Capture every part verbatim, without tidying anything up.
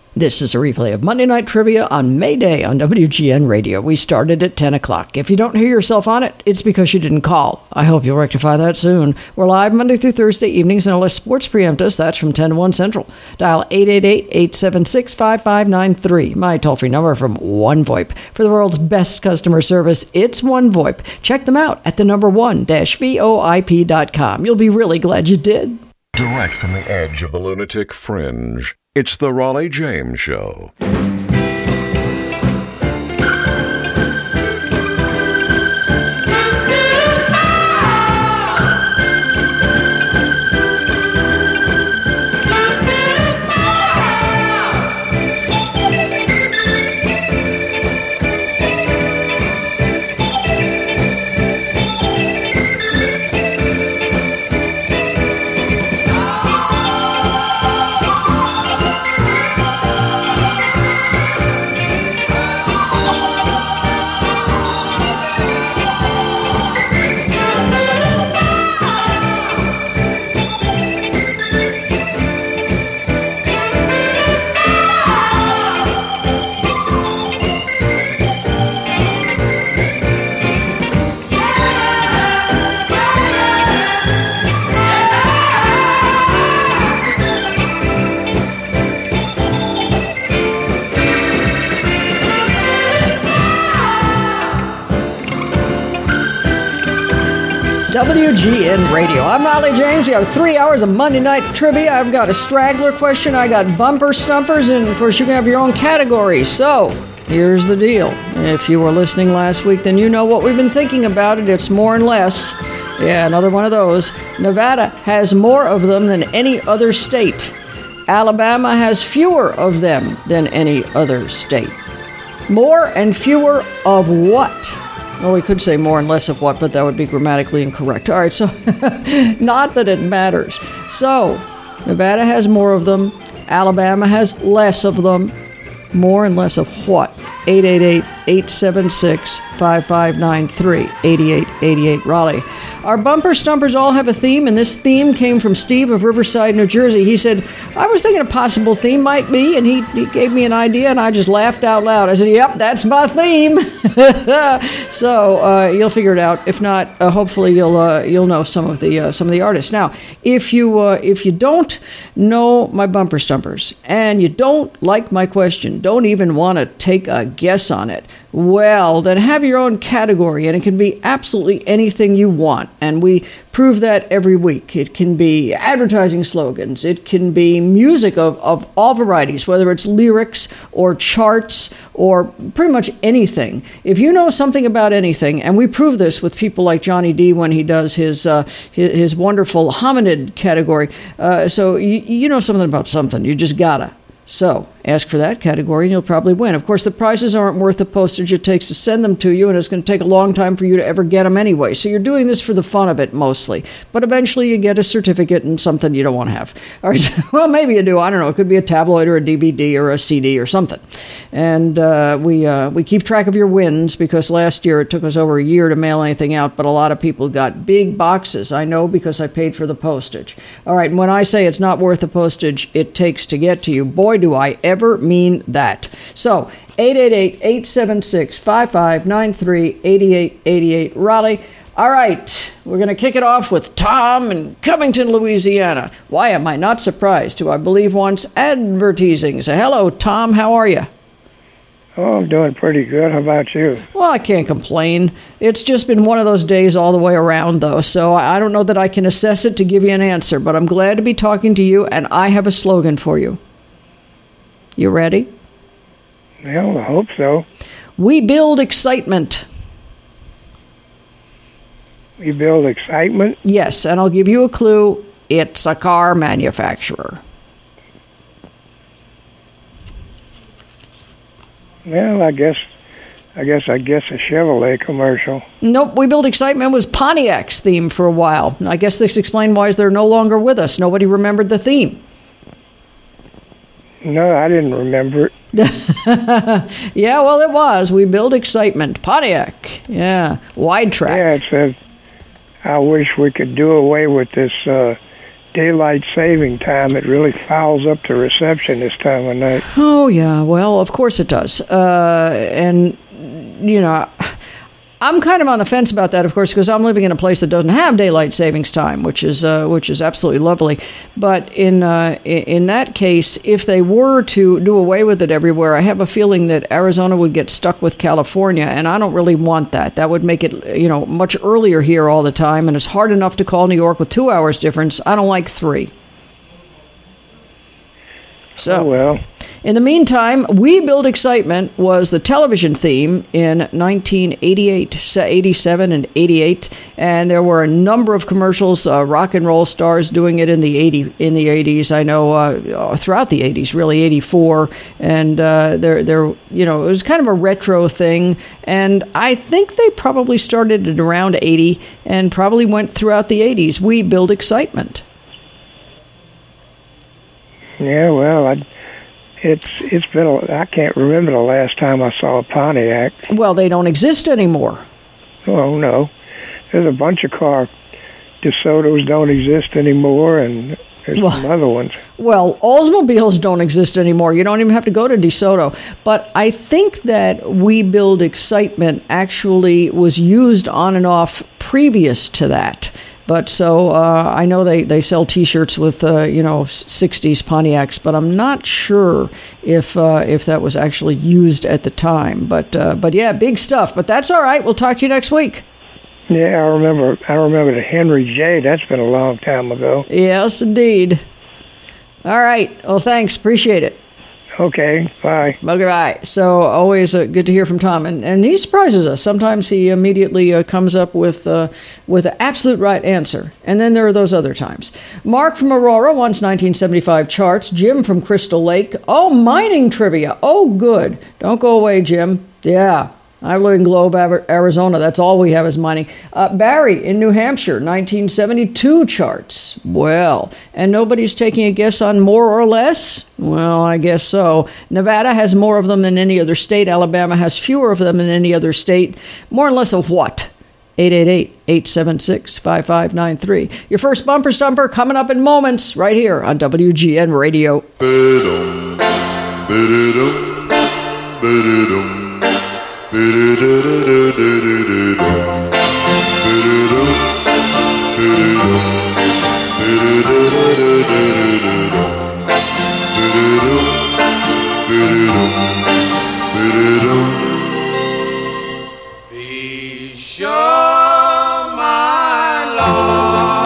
This is a replay of Monday Night Trivia on May Day on W G N Radio. We started at ten o'clock. If you don't hear yourself on it, it's because you didn't call. I hope you'll rectify that soon. We're live Monday through Thursday evenings unless sports preempt us. That's from ten to one Central. Dial eight eight eight, eight seven six, five five nine three. My toll-free number from OneVoIP. For the world's best customer service, it's OneVoIP. Check them out at the number one dash V O I P dot com. You'll be really glad you did. Direct from the edge of the lunatic fringe, it's the Raleigh James Show. W G N Radio. I'm Raleigh James. We have three hours of Monday Night Trivia. I've got a straggler question. I got bumper stumpers. And, of course, you can have your own category. So, here's the deal. If you were listening last week, then you know what we've been thinking about it. It's more and less. Yeah, another one of those. Nevada has more of them than any other state. Alabama has fewer of them than any other state. More and fewer of what? Well, we could say more and less of what, but that would be grammatically incorrect. All right, so not that it matters. So, Nevada has more of them. Alabama has less of them. More and less of what? eight eight eight, eight seven six, five five nine three. eighty-eight eighty-eight Raleigh. Our bumper stumpers all have a theme, and this theme came from Steve of Riverside, New Jersey. He said, I was thinking a possible theme might be, and he, he gave me an idea, and I just laughed out loud. I said, yep, that's my theme. So uh, you'll figure it out. If not, uh, hopefully you'll uh, you'll know some of the uh, some of the artists. Now, if you uh, if you don't know my bumper stumpers and you don't like my question, don't even want to take a guess on it, well, then have your own category, and it can be absolutely anything you want. And we prove that every week. It can be advertising slogans. It can be music of, of all varieties, whether it's lyrics or charts or pretty much anything. If you know something about anything, and we prove this with people like Johnny D when he does his uh, his, his wonderful hominid category. Uh, so you, you know something about something. You just gotta. So, ask for that category and you'll probably win. Of course, the prizes aren't worth the postage it takes to send them to you, and it's going to take a long time for you to ever get them anyway. So you're doing this for the fun of it mostly. But eventually you get a certificate and something you don't want to have. All right, well, maybe you do. I don't know. It could be a tabloid or a D V D or a C D or something. And uh, we uh, we keep track of your wins because last year it took us over a year to mail anything out, but a lot of people got big boxes. I know because I paid for the postage. All right, and when I say it's not worth the postage it takes to get to you, boy, do I ever mean that. So, eight eight eight, eight seven six, five five nine three, eighty-eight eighty-eight Raleigh. All right, we're going to kick it off with Tom in Covington, Louisiana. Why am I not surprised? Who I believe wants advertising. So, hello, Tom. How are you? Oh, I'm doing pretty good. How about you? Well, I can't complain. It's just been one of those days all the way around, though, so I don't know that I can assess it to give you an answer, but I'm glad to be talking to you, and I have a slogan for you. You ready? Well, I hope so. We build excitement. We build excitement? Yes, and I'll give you a clue. It's a car manufacturer. Well, I guess, I guess, I guess a Chevrolet commercial. Nope, We Build Excitement was Pontiac's theme for a while. I guess this explains why they're no longer with us. Nobody remembered the theme. No, I didn't remember it. Yeah, well, it was. We Build Excitement. Pontiac. Yeah. Wide track. Yeah, it says, I wish we could do away with this uh, daylight saving time, it really fouls up the reception this time of night. Oh, yeah. Well, of course it does. Uh, and, you know, I'm kind of on the fence about that, of course, because I'm living in a place that doesn't have daylight savings time, which is uh, which is absolutely lovely. But in uh, in that case, if they were to do away with it everywhere, I have a feeling that Arizona would get stuck with California, and I don't really want that. That would make it, you know, much earlier here all the time, and it's hard enough to call New York with two hours difference. I don't like three. So, oh, well. In the meantime, We Build Excitement was the television theme in nineteen eighty-eight, eighty-seven, and eighty-eight, and there were a number of commercials, uh, rock and roll stars doing it in the eighty in the eighties. I know uh, throughout the eighties, really eighty-four, and uh, there there you know it was kind of a retro thing, and I think they probably started at around eighty and probably went throughout the eighties. We Build Excitement. Yeah, well, I, it's it's been a, I can't remember the last time I saw a Pontiac. Well, they don't exist anymore. Oh no, there's a bunch of car DeSotos don't exist anymore, and there's well, some other ones. Well, Oldsmobiles don't exist anymore. You don't even have to go to DeSoto. But I think that We Build Excitement actually was used on and off previous to that. But so uh, I know they, they sell T-shirts with uh, you know sixties Pontiacs, but I'm not sure if uh, if that was actually used at the time. But uh, but yeah, big stuff. But that's all right. We'll talk to you next week. Yeah, I remember. I remember the Henry J. That's been a long time ago. Yes, indeed. All right. Well, thanks. Appreciate it. Okay, bye. Okay, bye. So always uh, good to hear from Tom, and and he surprises us. Sometimes he immediately uh, comes up with uh, with an absolute right answer, and then there are those other times. Mark from Aurora wants nineteen seventy-five charts. Jim from Crystal Lake. Oh, mining trivia. Oh, good. Don't go away, Jim. Yeah. I live in Globe, Arizona. That's all we have is mining. Uh, Barry in New Hampshire, nineteen seventy-two charts. Well, and nobody's taking a guess on more or less? Well, I guess so. Nevada has more of them than any other state. Alabama has fewer of them than any other state. More or less of what? eight eight eight, eight seven six, five five nine three. Your first bumper stumper coming up in moments right here on W G N Radio. Ba-da-dum, ba-da-dum, ba-da-dum. Be sure, my Lord,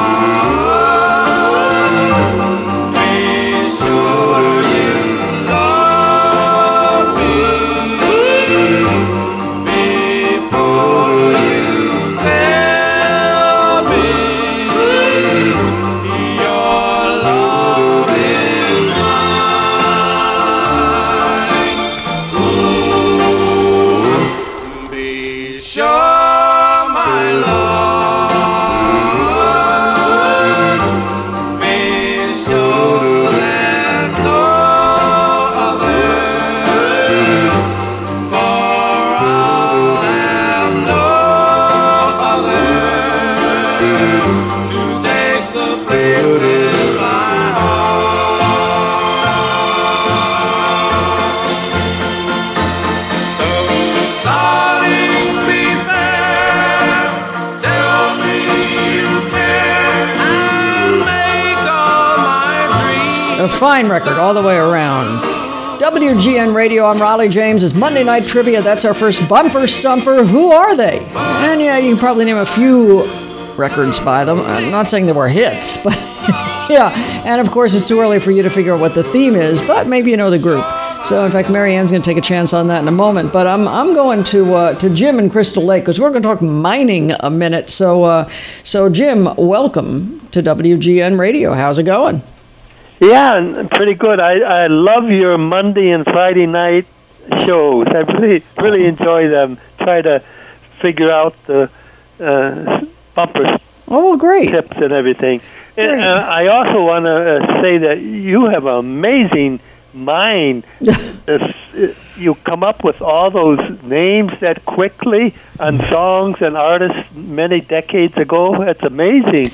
be sure you love me before you tell me your love is mine. Ooh, be sure, my Lord, be sure there's no other, for I'll have no other to take the place in my heart. So, darling, be fair, tell me you care, and make all my dreams. A fine record all the way around. W G N Radio, I'm Raleigh James. It's Monday Night Trivia. That's our first bumper stumper. Who are they? And yeah, you can probably name a few records by them. I'm not saying they were hits, but yeah. And of course, it's too early for you to figure out what the theme is, but maybe you know the group. So in fact, Mary Ann's going to take a chance on that in a moment. But I'm I'm going to uh, to Jim in Crystal Lake because we're going to talk mining a minute. So uh, so Jim, welcome to W G N Radio. How's it going? Yeah, and pretty good. I, I love your Monday and Friday night shows. I really really enjoy them. Try to figure out the uh, bumper Oh, well, great. tips and everything. And, Great. uh, I also want to uh, say that you have an amazing mind. It's, it, you come up with all those names that quickly on songs and artists many decades ago. It's amazing.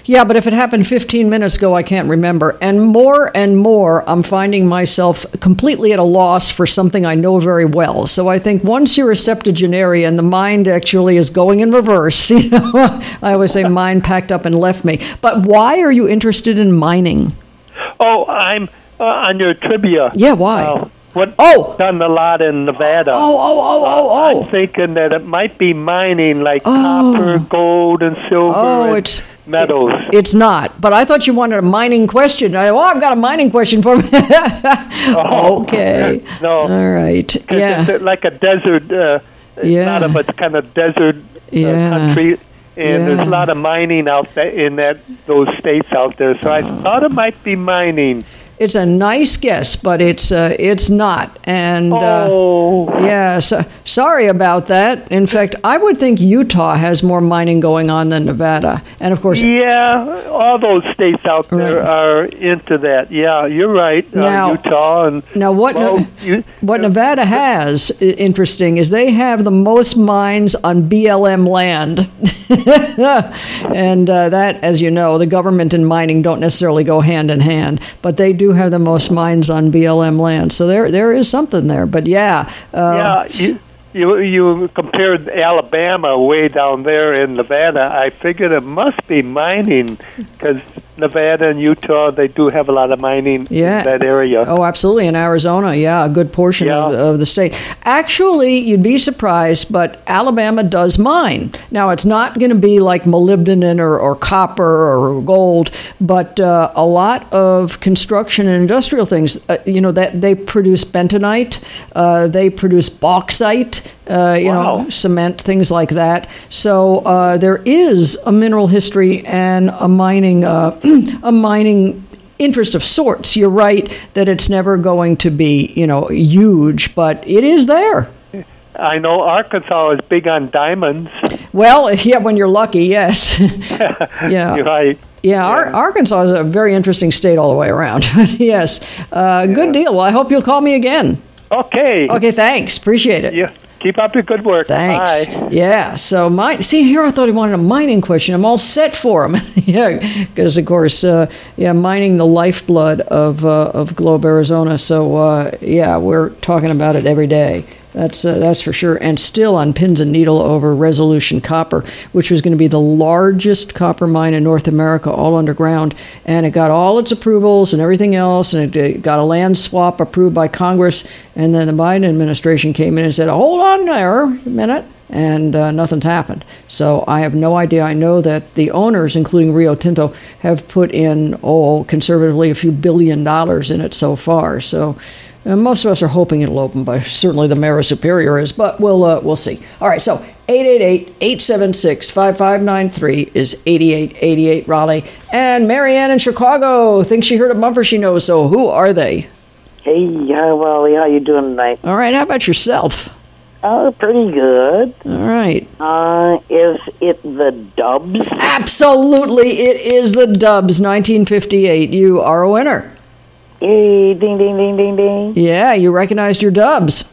Yeah, but if it happened fifteen minutes ago, I can't remember. And more and more, I'm finding myself completely at a loss for something I know very well. So I think once you're a septuagenarian, the mind actually is going in reverse. You know, I always say mind packed up and left me. But why are you interested in mining? Oh, I'm uh, on your trivia. Yeah, why? Uh, what Oh. done a lot in Nevada. Oh, oh, oh, oh, oh. I'm thinking that it might be mining like Oh. copper, gold, and silver Oh, and it's metals. It's not. But I thought you wanted a mining question. I, oh, I've got a mining question for me. Oh. Okay. No. All right. 'Cause Yeah. it's like a desert. Uh, Yeah. A lot of it's kind of desert uh, Yeah. country, and there's Yeah. a lot of mining out there in that those states out there. So I thought it might be mining. It's a nice guess, but it's uh, it's not. And uh, Oh. yeah, so, sorry about that. In fact, I would think Utah has more mining going on than Nevada. And of course, Yeah, all those states out there Right. are into that. Yeah, you're right. Now- uh, Utah and now what well, Ne- you, what Nevada has, i- interesting, is they have the most mines on B L M land. And uh, that, as you know, the government and mining don't necessarily go hand in hand, but they do have the most mines on B L M land. So there there is something there. But yeah. Uh, yeah, you, you you compared Alabama way down there in Nevada. I figured it must be mining because Nevada and Utah, they do have a lot of mining Yeah. in that area. Oh, absolutely. In Arizona, yeah, a good portion Yeah. of, of the state. Actually, you'd be surprised, but Alabama does mine. Now, it's not going to be like molybdenum or, or copper or gold, but uh, a lot of construction and industrial things, uh, you know, that they produce bentonite, uh, they produce bauxite, uh, you Wow. know, cement, things like that. So uh, there is a mineral history and a mining, uh, a mining interest of sorts. You're right that it's never going to be, you know, huge, but it is there. I know Arkansas is big on diamonds. Well, yeah, when you're lucky, yes. Yeah. You're right. Yeah, Ar- Arkansas is a very interesting state all the way around. Yes. Uh, good deal. Well, I hope you'll call me again. Okay. Okay, thanks. Appreciate it. Yeah. Keep up your good work. Thanks. Bye. Yeah. So mine. See here, I thought he wanted a mining question. I'm all set for him. Yeah, because of course, uh, yeah, mining the lifeblood of uh, of Globe, Arizona. So uh, yeah, we're talking about it every day. That's uh, that's for sure. And still on pins and needle over Resolution Copper, which was going to be the largest copper mine in North America, all underground. And it got all its approvals and everything else, and it, it got a land swap approved by Congress. And then the Biden administration came in and said, "Hold on there a minute." And uh, nothing's happened. So I have no idea. I know that the owners, including Rio Tinto, have put in, oh, conservatively, a few billion dollars in it so far. So uh, most of us are hoping it'll open, but certainly the mayor of Superior is. But we'll uh, we'll see. All right, so eight eight eight, eight seven six, five five nine three is eighty-eight eighty-eight Raleigh. And Marianne in Chicago thinks she heard a bumper she knows, so who are they? Hey, hi, Wally. How you doing tonight? All right, how about yourself? Oh, pretty good. All right. Uh, is it the Dubs? Absolutely, it is the Dubs, nineteen fifty-eight. You are a winner. Hey, ding, ding, ding, ding, ding. Yeah, you recognized your Dubs.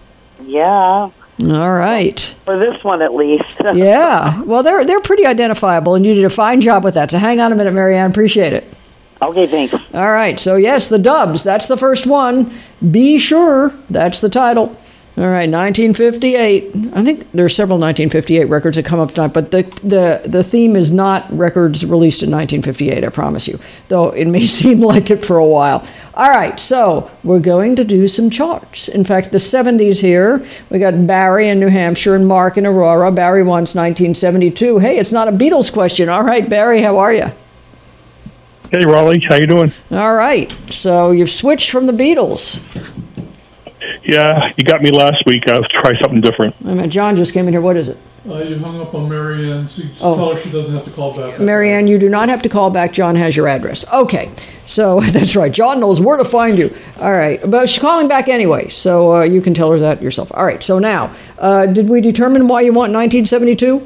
Yeah, All right. for this one at least. Yeah. Well, they're they're pretty identifiable, and you did a fine job with that. So hang on a minute, Marianne. Appreciate it. Okay, thanks. All right. So yes, the Dubs. That's the first one. Be Sure. That's the title. All right, nineteen fifty-eight. I think there are several nineteen fifty-eight records that come up tonight, but the the the theme is not records released in nineteen fifty-eight, I promise you, though it may seem like it for a while. All right, so we're going to do some charts. In fact, the seventies here, we got Barry in New Hampshire and Mark in Aurora. Barry wants nineteen seventy-two. Hey, it's not a Beatles question. All right, Barry, how are you? Hey, Raleigh, how you doing? All right, so you've switched from the Beatles. Yeah, you got me last week. I'll try something different. I mean, John just came in here. What is it? Uh, you hung up on Marianne, so you just Oh. tell her she doesn't have to call back. Marianne, you do not have to call back. John has your address. Okay, so that's right. John knows where to find you. All right, but she's calling back anyway, so uh, you can tell her that yourself. All right, so now, uh, did we determine why you want nineteen seventy-two?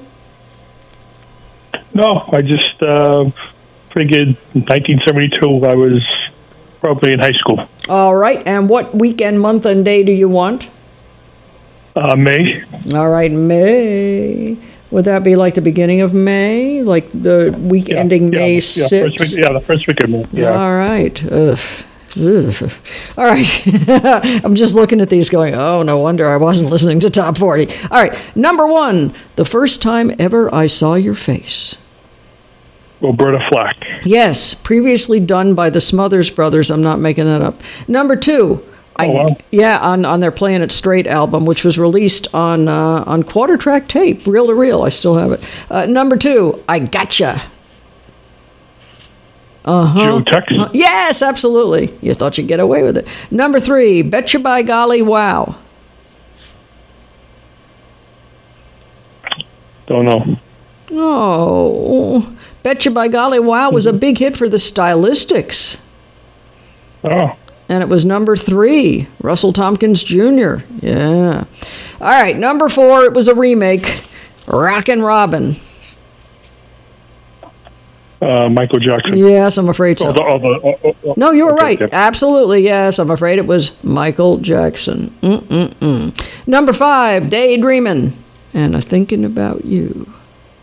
No, I just uh, figured nineteen seventy-two, I was probably in high school. All right, and what weekend, month, and day do you want? Uh, May. All right, May. Would that be like the beginning of May? Like the week Yeah, ending yeah, May yeah, sixth? first week, yeah, the first week of May. Yeah. All right. Ugh. Ugh. All right. I'm just looking at these going, oh, no wonder I wasn't listening to Top forty. All right. Number one, the first time ever I saw your face. Roberta Flack. Yes, previously done by the Smothers Brothers. I'm not making that up. Number two, I, Oh, wow. yeah, on, on their Playing It Straight album, which was released on uh, on quarter track tape, reel to reel. I still have it. Uh, number two, I Gotcha. Uh-huh. Joe Tex. Uh, yes, absolutely. You thought you'd get away with it. Number three, Betcha by Golly Wow. Don't know. Oh, Betcha by Golly Wow was a big hit for the Stylistics. Oh. And it was number three, Russell Tompkins Junior Yeah. All right, number four, it was a remake, Rockin' Robin. Uh, Michael Jackson. Yes, I'm afraid so. Oh, the, oh, the, oh, oh, oh. No, you were Okay, right. yeah. Absolutely, yes. I'm afraid it was Michael Jackson. Mm-mm-mm. Number five, Daydreamin', and I'm thinking about you.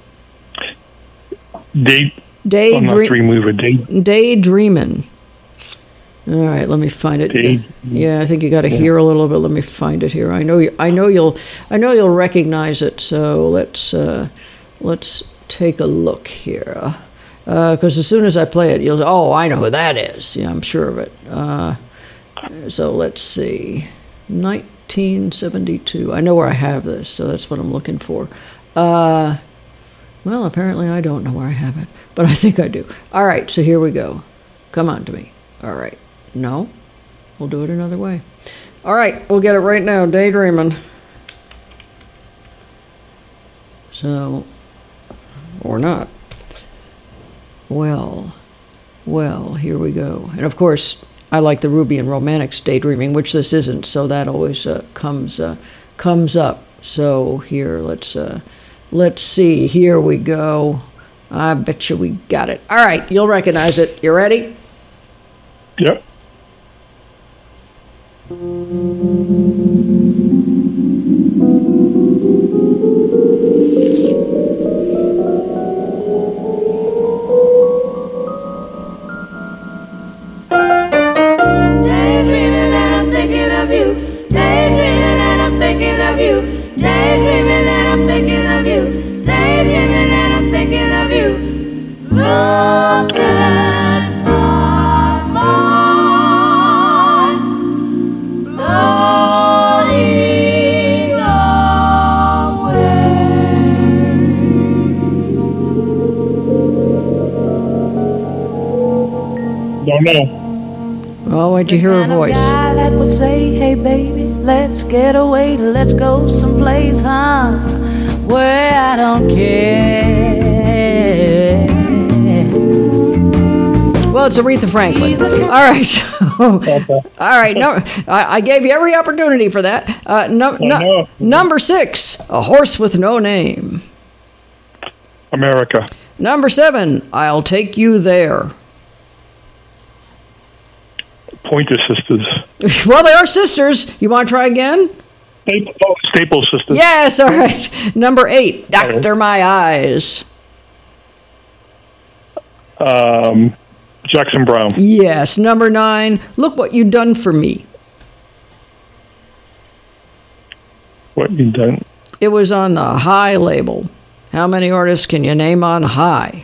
Day. Day I'm not Dream- dream weaver. Day. Daydreamin'. All right, let me find it. Day- Yeah, I think you got to hear a little bit. Let me find it here. I know you. I know you'll. I know you'll recognize it. So let's uh, let's take a look here. Because as soon as I play it, you'll. Oh, I know who that is. Yeah, I'm sure of it. Uh, so let's see. nineteen seventy-two. I know where I have this, so that's what I'm looking for. Uh, well, apparently I don't know where I have it, but I think I do. All right, so here we go. Come on to me. All right. No? We'll do it another way. All right, we'll get it right now. Daydreamin'. So, or not. Well, well, here we go. And of course, I like the Ruby and Romantics Daydreaming, which this isn't, so that always uh, comes uh, comes up. So here, let's uh, let's see. Here we go. I bet you we got it. All right, you'll recognize it. You ready? Yep. Daydreaming and I'm thinking of you. Daydreaming and I'm thinking of you. Daydreaming and I'm thinking of you. Daydreaming and I'm thinking of you. Look at my mind floating away. Don't know. Oh, why'd you hear her Kind of voice? guy that would say, hey baby, let's get away, let's go someplace, huh? Where I don't care. Well, it's Aretha Franklin. All right. So, all right. No, I, I gave you every opportunity for that. Uh, no, no, number six, A Horse with No Name. America. Number seven, I'll Take You There. Pointer Sisters. Well, they are sisters. You want to try again? Staple, oh, Staple Sisters. Yes. All right. Number eight, Doctor My Eyes. Um, Jackson Brown. Yes. Number nine, Look What You Done For Me. What you done? It was on the High label. How many artists can you name on High?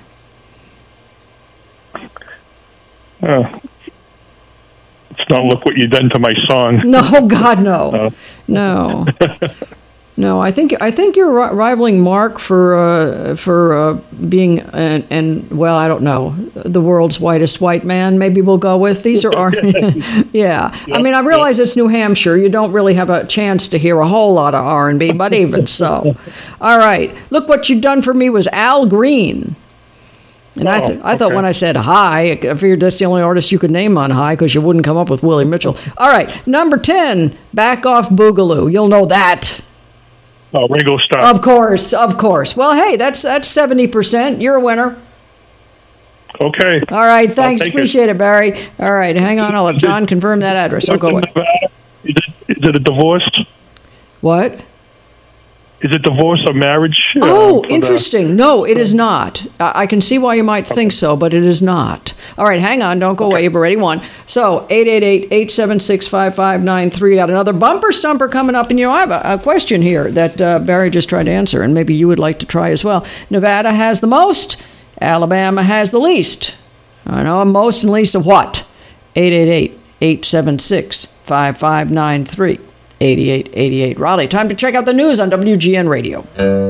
Uh, it's not Look What You Done to My Song. No, God, no, Uh, no, no. I think I think you're ri- rivaling Mark for uh, for uh, being and, and well, I don't know, the world's whitest white man. Maybe we'll go with these are our yeah. I mean, I realize it's New Hampshire. You don't really have a chance to hear a whole lot of R and B, but even so, all right. Look What You Done For Me was Al Green. And I, th- I thought okay. when I said High, I figured that's the only artist you could name on High because you wouldn't come up with Willie Mitchell. All right, number ten, Back Off Boogaloo. You'll know that. Oh, Ringo Starr. Of course, of course. Well, hey, that's that's seventy percent. You're a winner. Okay. All right, thanks. take it. Appreciate it. Barry. All right, hang on. I'll have John confirm that address. I'll go away. Is it, is it a divorce? What? Is is it divorce or marriage? uh, Oh, for the- interesting. No, it is not. I I can see why you might think so, but it is not. All right, hang on. Don't go away. You've already won. So, eight eight eight, eight seven six, five five nine three. Got another bumper stumper coming up. And, you know, I have a, a question here that uh, Barry just tried to answer, and maybe you would like to try as well. Nevada has the most. Alabama has the least. I know most and least of what? eight eight eight, eight seven six, five five nine three. eighty-eight eighty-eight. Raleigh, time to check out the news on W G N Radio.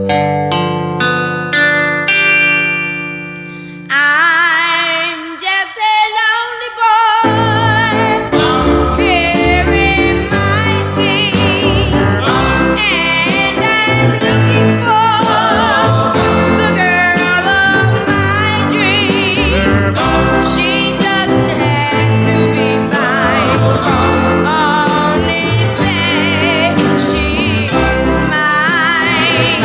I'm just a lonely boy here in my teens, and I'm looking for the girl of my dreams. She doesn't have to be fine, only say she is mine.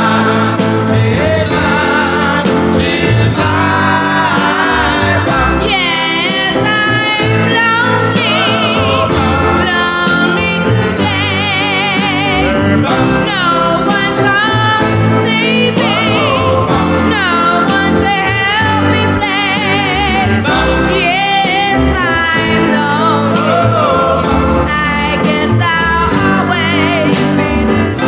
Yes, I'm lonely, lonely today. No one comes to see me, no one to help me play. Yes, I'm lonely. I guess I'll always be this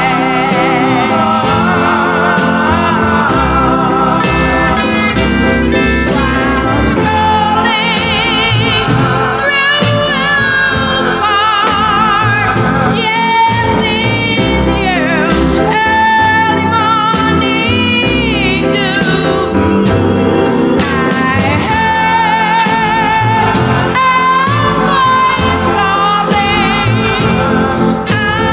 way. While strolling through the park, yes, in the early morning dew, I heard a voice calling.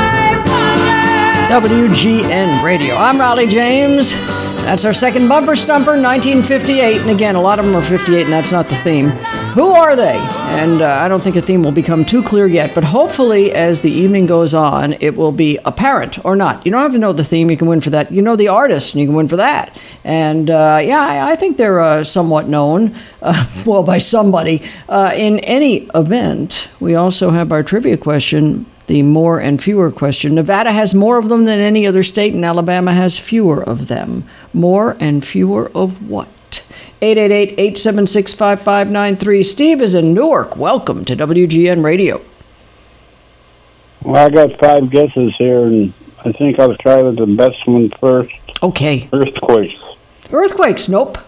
I wonder. W G N Radio. I'm Raleigh James. That's our second bumper stumper, nineteen fifty-eight. And again, a lot of them are fifty-eight, and that's not the theme. Who are they? And uh, I don't think the theme will become too clear yet, but hopefully as the evening goes on, it will be apparent or not. You don't have to know the theme. You can win for that. You know the artist, and you can win for that. And uh, yeah, I, I think they're uh, somewhat known, uh, well, by somebody. Uh, in any event, we also have our trivia question, the more and fewer question. Nevada has more of them than any other state, and Alabama has fewer of them. More and fewer of what? eight eight eight, eight seven six, five five nine three. Steve is in Newark. Welcome to W G N Radio. Well, I got five guesses here, and I think I'll try with the best one first. Okay. Earthquakes. Earthquakes, nope.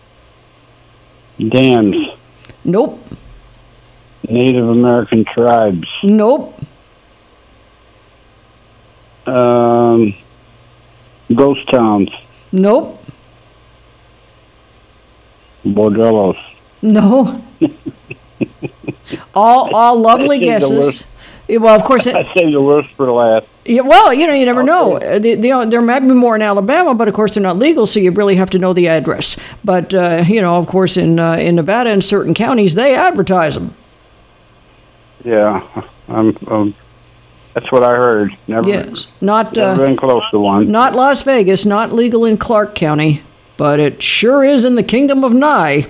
Dams. Nope. Native American tribes. Nope. Um, ghost towns. Nope. Bordellos. No. all all lovely I saved the guesses. worst. Yeah, well, of course. It, I saved the worst for last. Yeah, well, you know, you never know. Uh, the, the, there might be more in Alabama, but of course they're not legal, so you really have to know the address. But uh, you know, of course, in uh, in Nevada, in certain counties, they advertise them. Yeah, um, um, that's what I heard. Never, Yes, not never uh, been close to one. not Las Vegas, not legal in Clark County, but it sure is in the Kingdom of Nye.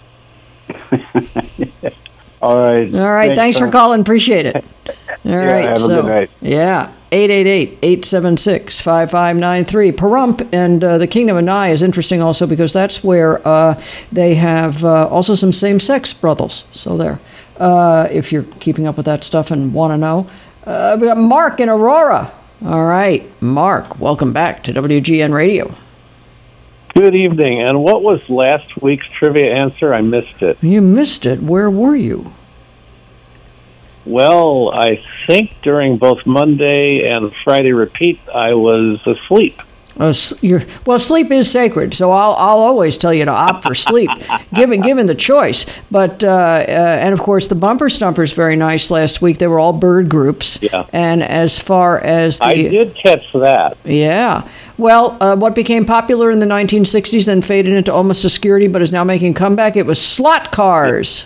All right. All right, thanks for Tom. calling. Appreciate it. All right, have a so good night. yeah, eight eight eight, eight seven six, five five nine three. Pahrump and uh, the Kingdom of Nye is interesting also because that's where uh, they have uh, also some same-sex brothels. So there, uh, if you're keeping up with that stuff and want to know. Uh, we got Mark in Aurora. All right, Mark, welcome back to W G N Radio. Good evening. And what was last week's trivia answer? I missed it. You missed it. Where were you? Well, I think during both Monday and Friday repeat, I was asleep. Uh, s- you're, well, sleep is sacred, so I'll I'll always tell you to opt for sleep, given given the choice. But uh, uh, and of course, the bumper stumpers very nice last week. They were all bird groups. Yeah. And as far as the I did catch that. yeah, well, uh, what became popular in the nineteen sixties then faded into almost obscurity, but is now making a comeback. It was slot cars.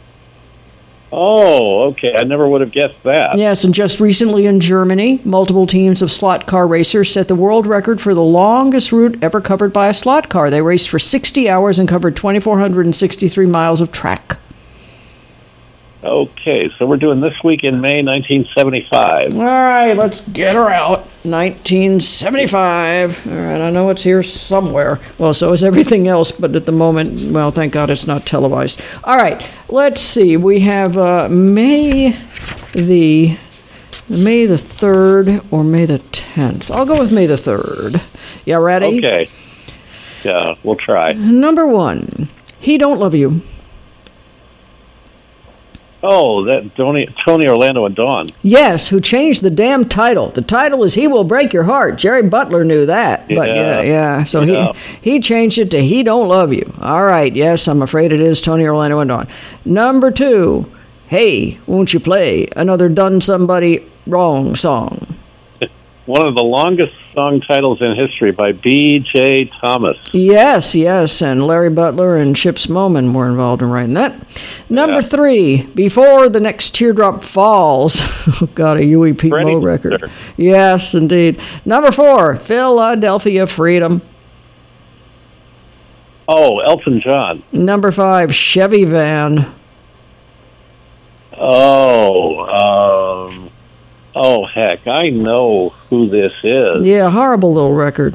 Oh, okay. I never would have guessed that. Yes, and just recently in Germany, multiple teams of slot car racers set the world record for the longest route ever covered by a slot car. They raced for sixty hours and covered two thousand four hundred sixty-three miles of track. Okay, so we're doing This Week in May nineteen seventy-five. All right, let's get her out. nineteen seventy-five. All right, I know it's here somewhere. Well, so is everything else, but at the moment, well, thank God it's not televised. All right, let's see. We have uh, May the May the third or May the tenth. I'll go with May the third. You ready? Okay. Yeah, we'll try. Number one, He Don't Love You. Oh, that Tony, Tony Orlando and Dawn. Yes, who changed the damn title. The title is He Will Break Your Heart. Jerry Butler knew that. But yeah, Yeah. yeah. So Yeah. he he changed it to He Don't Love You. All right, yes, I'm afraid it is Tony Orlando and Dawn. Number two, Hey, Won't You Play Another Done Somebody Wrong song. One of the longest song titles in history by B J Thomas. Yes, yes, and Larry Butler and Chips Moman were involved in writing that. Number Yeah. three, Before the Next Teardrop Falls. Oh, God, a Huey P. Freddie Moe record. Mercury. Yes, indeed. Number four, Philadelphia Freedom. Oh, Elton John. Number five, Chevy Van. Oh, um, oh, heck, I know who this is. Yeah, horrible little record.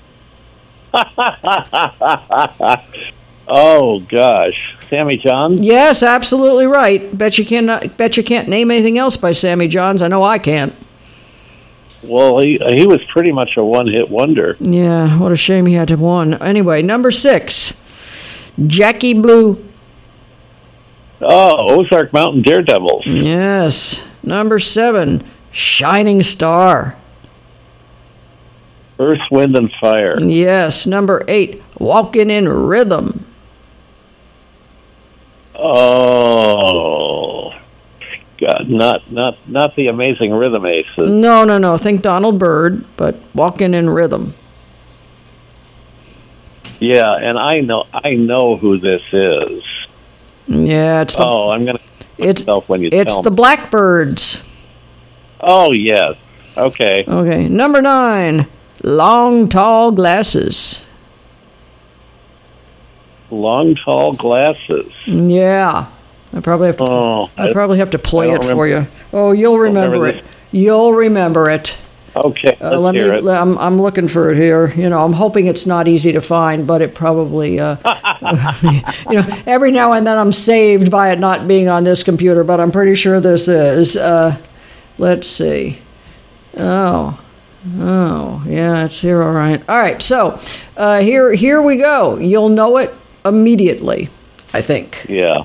Oh, gosh. Sammy John? Yes, absolutely right. Bet you cannot. Bet you can't name anything else by Sammy Johns. I know I can't. Well, he, he was pretty much a one-hit wonder. Yeah, what a shame he had to have won. Anyway, number six, Jackie Blue. Oh, Ozark Mountain Daredevils. Yes. Number seven, Shining Star. Earth, Wind, and Fire. Yes. Number eight, Walking in Rhythm. Oh, God, not not not the Amazing Rhythm Aces. No, no, no. Think Donald Byrd, but Walking in Rhythm. Yeah, and I know I know who this is. Yeah, it's the Oh, I'm gonna it's myself when you it's tell the me. Blackbirds. Oh yes. Okay. Okay. Number nine, Long Tall Glasses. Long Tall Glasses. Yeah, I probably have to. Oh, I probably have to play I it don't for remember- you. Oh, you'll remember, remember it. You'll remember it. Okay, Uh, let's let hear me. it. I'm, I'm looking for it here. You know, I'm hoping it's not easy to find, but it probably. Uh, you know, every now and then I'm saved by it not being on this computer, but I'm pretty sure this is. Uh, let's see. Oh. Oh, yeah, it's here. All right. All right. So, uh, here, here we go. You'll know it immediately, I think. Yeah.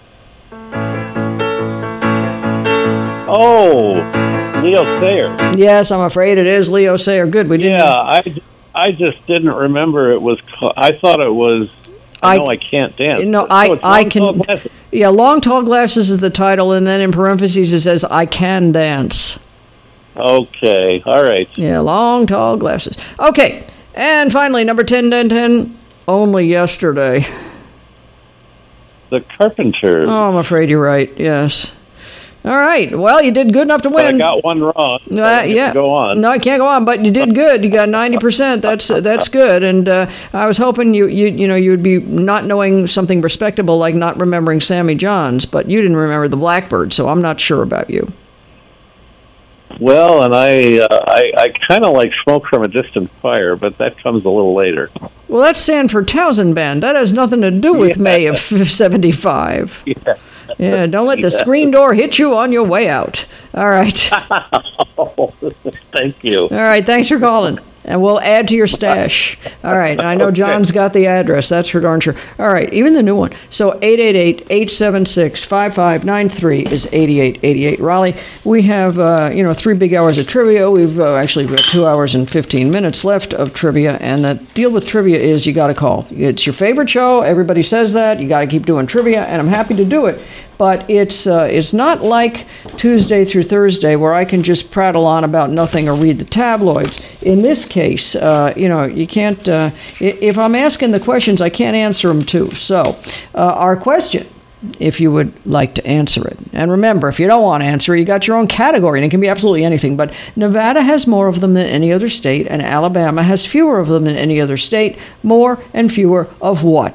Oh, Leo Sayer. Yes, I'm afraid it is Leo Sayer. Good. We didn't. Yeah, I, I just didn't remember it was. ca- I thought it was. I, I- know I can't dance. No, So I, it's I Long can. Tall Glasses. Yeah, Long Tall Glasses is the title, and then in parentheses it says I can dance. Okay, all right. Yeah, Long Tall Glasses. Okay, and finally number ten, ten, ten. Only Yesterday. The Carpenters. Oh, I'm afraid you're right. Yes. All right. Well, you did good enough to But I win. got one wrong. So Uh, I get to yeah. Go on. No, I can't go on, but you did good. You got ninety percent. That's that's good. And uh, I was hoping you you you know you would be not knowing something respectable like not remembering Sammy Johns, but you didn't remember the Blackbird, so I'm not sure about you. Well, and I, uh, I, I kind of like Smoke from a Distant Fire, but that comes a little later. Well, that's Sanford Townsend Band. That has nothing to do with May of seventy-five. Yeah. Yeah, don't let the Yeah. screen door hit you on your way out. All right. Oh, thank you. All right, thanks for calling. And we'll add to your stash. All right, I know John's got the address. That's for darn sure. All right, even the new one. So eight eight eight, eight seven six, five five nine three is eighty-eight eighty-eight. Raleigh, we have, uh, you know, three big hours of trivia. We've uh, actually got two hours and fifteen minutes left of trivia. And the deal with trivia is you got to call. It's your favorite show. Everybody says that. You got to keep doing trivia, and I'm happy to do it. But it's uh, it's not like Tuesday through Thursday where I can just prattle on about nothing or read the tabloids. In this case, uh, you know, you can't. Uh, i- if I'm asking the questions, I can't answer them too. So, uh, our question, if you would like to answer it, and remember, if you don't want to answer it, you got your own category, and it can be absolutely anything. But Nevada has more of them than any other state, and Alabama has fewer of them than any other state. More and fewer of what?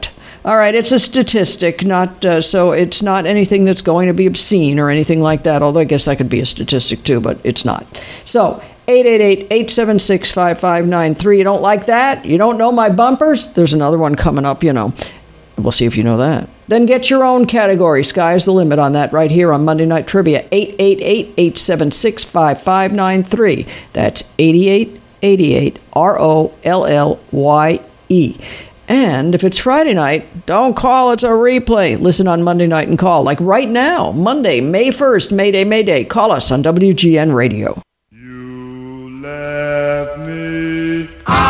All right, it's a statistic, not uh, so it's not anything that's going to be obscene or anything like that, although I guess that could be a statistic too, but it's not. So, eight eight eight, eight seven six, five five nine three. You don't like that? You don't know my bumpers? There's another one coming up, you know. We'll see if you know that. Then get your own category. Sky's the limit on that right here on Monday Night Trivia. eight eight eight, eight seven six, five five nine three. That's eighty-eight eighty-eight, R O L L Y E. And if it's Friday night, don't call, it's a replay. Listen on Monday night and call. Like right now, Monday, May first, Mayday, Mayday. Call us on W G N Radio. You left me.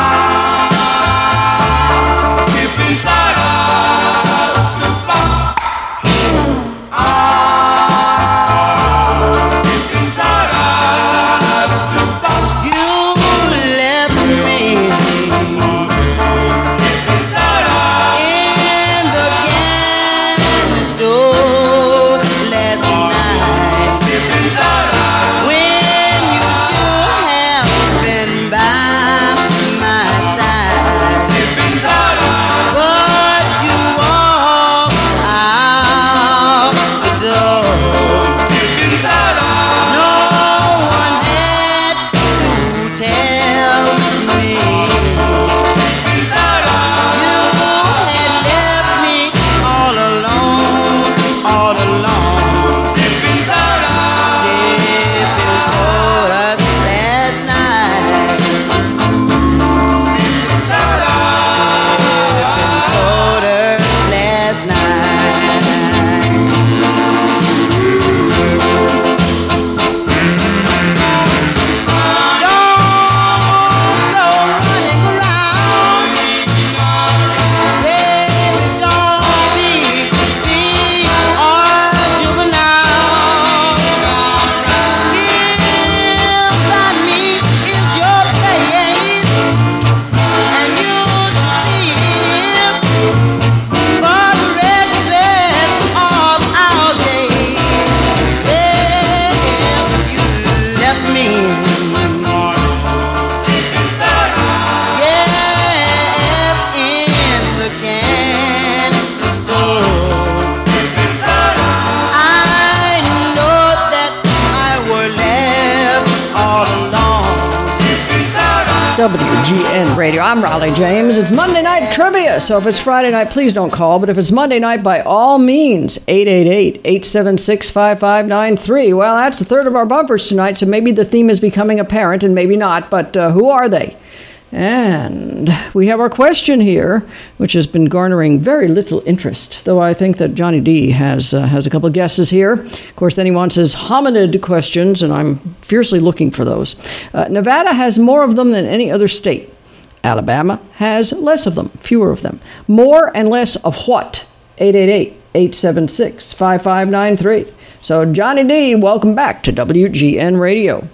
Skip inside a stupa. Skip inside a stupa. You left me. Skip inside a in the candy store last night. Skip inside a when you should have been by my side. Skip inside a but you walk out the door. Skip inside a no one had to tell me. Skip inside a you had left me all alone, all alone. Skip inside a sipping soda last night. Skip inside a sipping sodas last night. Don't go running around, baby, don't be, be a juvenile. Live by me is your place, and you'll live for the rest of our days. Yeah, you left me. Skip inside a yes, in the candy store. Skip inside a I know that I were left all alone. Skip inside a W G N Radio. I'm Raleigh James. It's Monday Night Trivia, so if it's Friday night, please don't call. But if it's Monday night, by all means, eight eight eight, eight seven six, five five nine three. Well, that's a third of our bumpers tonight, so maybe the theme is becoming apparent, and maybe not. But uh, who are they? And we have our question here, which has been garnering very little interest, though I think that Johnny D has uh, has a couple of guesses here. Of course, then he wants his hominid questions, and I'm fiercely looking for those. Uh, Nevada has more of them than any other state. Alabama has less of them, fewer of them. More and less of what? eight eight eight, eight seven six, five five nine three. So, Johnny D, welcome back to W G N Radio.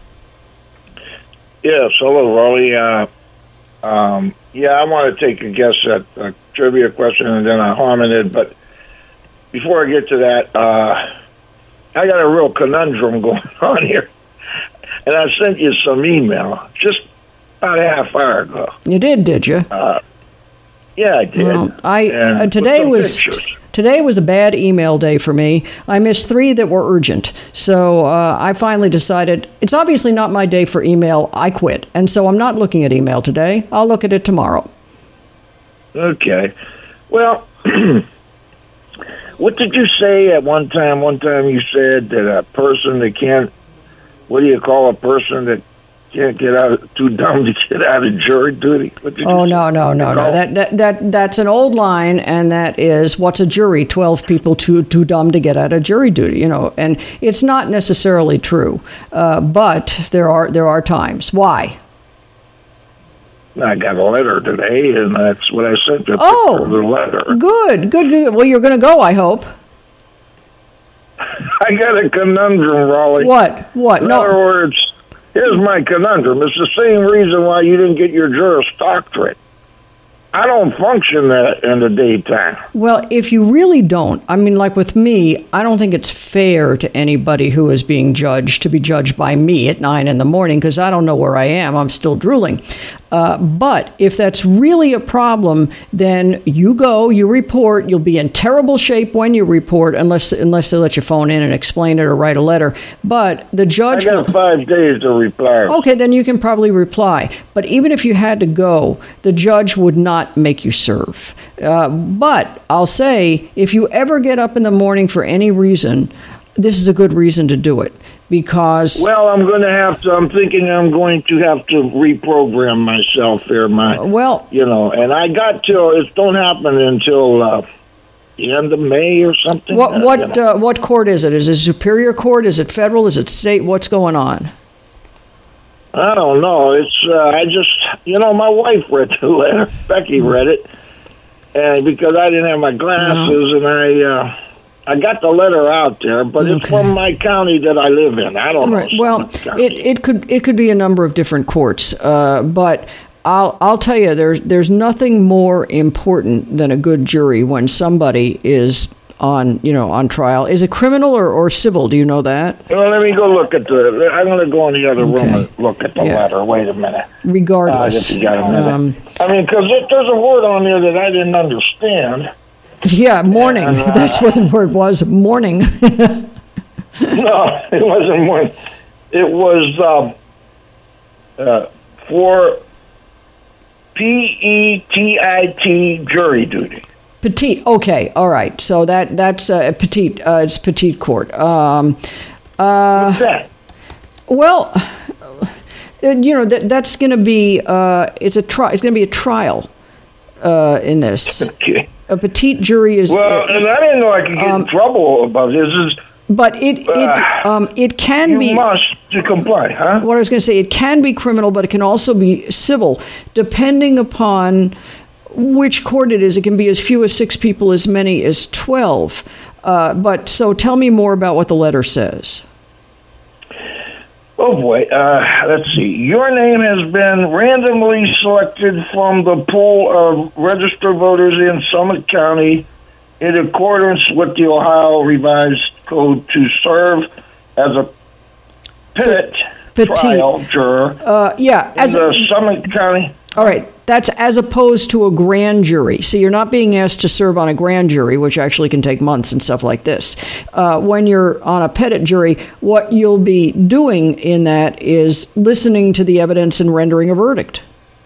Yes, hello, Raleigh. Uh, um, yeah, I want to take a guess at a trivia question and then a hominid, but before I get to that, uh, I got a real conundrum going on here. And I sent you some email just about a half hour ago. You did, did you? Uh, yeah, I did. Well, I And uh, with today some was pictures. today was a bad email day for me. I missed three that were urgent, so uh, I finally decided it's obviously not my day for email. I quit, and so I'm not looking at email today. I'll look at it tomorrow. Okay. Well, what did you say at one time? One time you said that a person that can't, what do you call a person that can't get out, too dumb to get out of jury duty? What did Oh you no say? no no no! That, that that that's an old line, and that is what's a jury? Twelve people too too dumb to get out of jury duty. You know, and it's not necessarily true, uh, but there are there are times. Why? I got a letter today, and that's what I sent you. Oh, the letter. Good, good, good. Well, you're going to go, I hope. I got a conundrum, Raleigh. What? What? In No. other words, here's my conundrum. It's the same reason why you didn't get your Juris Doctorate. I don't function that in the daytime. Well, if you really don't, I mean, like with me, I don't think it's fair to anybody who is being judged to be judged by me at nine in the morning because I don't know where I am. I'm still drooling. Uh, but if that's really a problem, then you go, you report. You'll be in terrible shape when you report, unless unless they let you phone in and explain it or write a letter. But the judge... I got five days to reply. Okay, then you can probably reply. But even if you had to go, the judge would not make you serve. Uh, but I'll say, if you ever get up in the morning for any reason, this is a good reason to do it. Because... Well, I'm going to have to, I'm thinking I'm going to have to reprogram myself here, my, well, you know, and I got till, it don't happen until uh, the end of May or something. What, uh, what, you know. uh, what court is it? Is it Superior Court? Is it federal? Is it state? What's going on? I don't know. It's, uh, I just, you know, my wife read the letter. Becky read it. And because I didn't have my glasses No. and I, uh, I got the letter out there, but it's Okay. from my county that I live in. I don't Right. know. Well, Summit it, County. it could it could be a number of different courts, uh, but I'll I'll tell you, there's there's nothing more important than a good jury when somebody is on you know on trial. Is it criminal or, or civil? Do you know that? Well, let me go look at the. I'm going to go in the other room and look at the Yeah. letter. Wait a minute. Regardless, Uh, if you got a minute. um, I mean, because there's a word on there that I didn't understand. yeah, mourning. And, uh, That's what the word was. Mourning. No, it wasn't one. It was um, uh, for P E T I T jury duty. Petite. Okay. All right. So that that's uh, petite. Uh, it's petite court. Um, uh, What's that? Well, uh, you know that that's going to be uh, it's a tri- It's going to be a trial uh, in this. Okay. A petite jury is. Well, uh, and I didn't know I could get in trouble about this. Is but it it um, it can you be. must to comply, huh? What I was going to say, it can be criminal, but it can also be civil, depending upon which court it is. It can be as few as six people, as many as twelve. Uh, but so, tell me more about what the letter says. Oh boy, uh, let's see. Your name has been randomly selected from the pool of registered voters in Summit County in accordance with the Ohio Revised Code to serve as a Pettit Petite. trial juror Uh, yeah, in as the a, Summit County. all right. That's as opposed to a grand jury. See, you're not being asked to serve on a grand jury, which actually can take months and stuff like this. Uh, when you're on a pettit jury, what you'll be doing in that is listening to the evidence and rendering a verdict.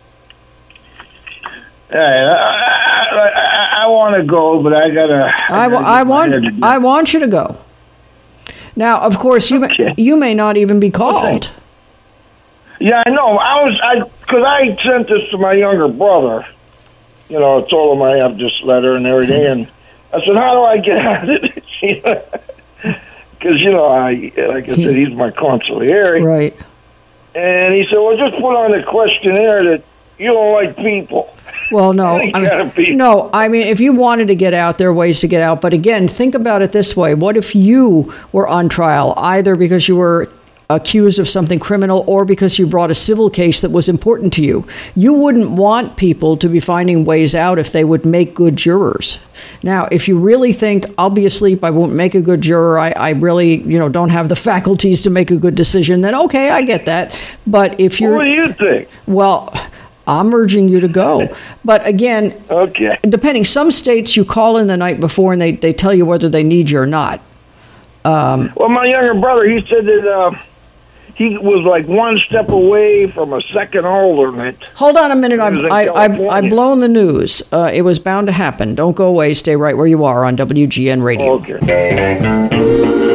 Uh, I, I, I want to go, but I gotta. I, gotta wa- I get my want head together. I want you to go. Now, of course, you may, you may not even be called. Yeah, I know. I was I because I sent this to my younger brother. You know, I told him I have this letter and everything, and I said, "How do I get out of it?" Because you know, I like I said, he's my consigliere, right? And he said, "Well, just put on the questionnaire that you don't like people." Well, no, You I gotta mean, be- no. I mean, if you wanted to get out, there are ways to get out. But again, think about it this way: what if you were on trial, either because you were accused of something criminal or because you brought a civil case that was important to you? You wouldn't want people to be finding ways out if they would make good jurors. Now, if you really think, I'll be asleep, I won't make a good juror, I, I really, you know, don't have the faculties to make a good decision, then okay, I get that. But if you're... What do you think? Well, I'm urging you to go. But again, okay. depending, some states you call in the night before and they, they tell you whether they need you or not. Um, Well, my younger brother, he said that uh, he was like one step away from a second alternate. hold on a minute. He was in I, I, I, California. I've blown the news. Uh, it was bound to happen. Don't go away. Stay right where you are on W G N Radio. Okay.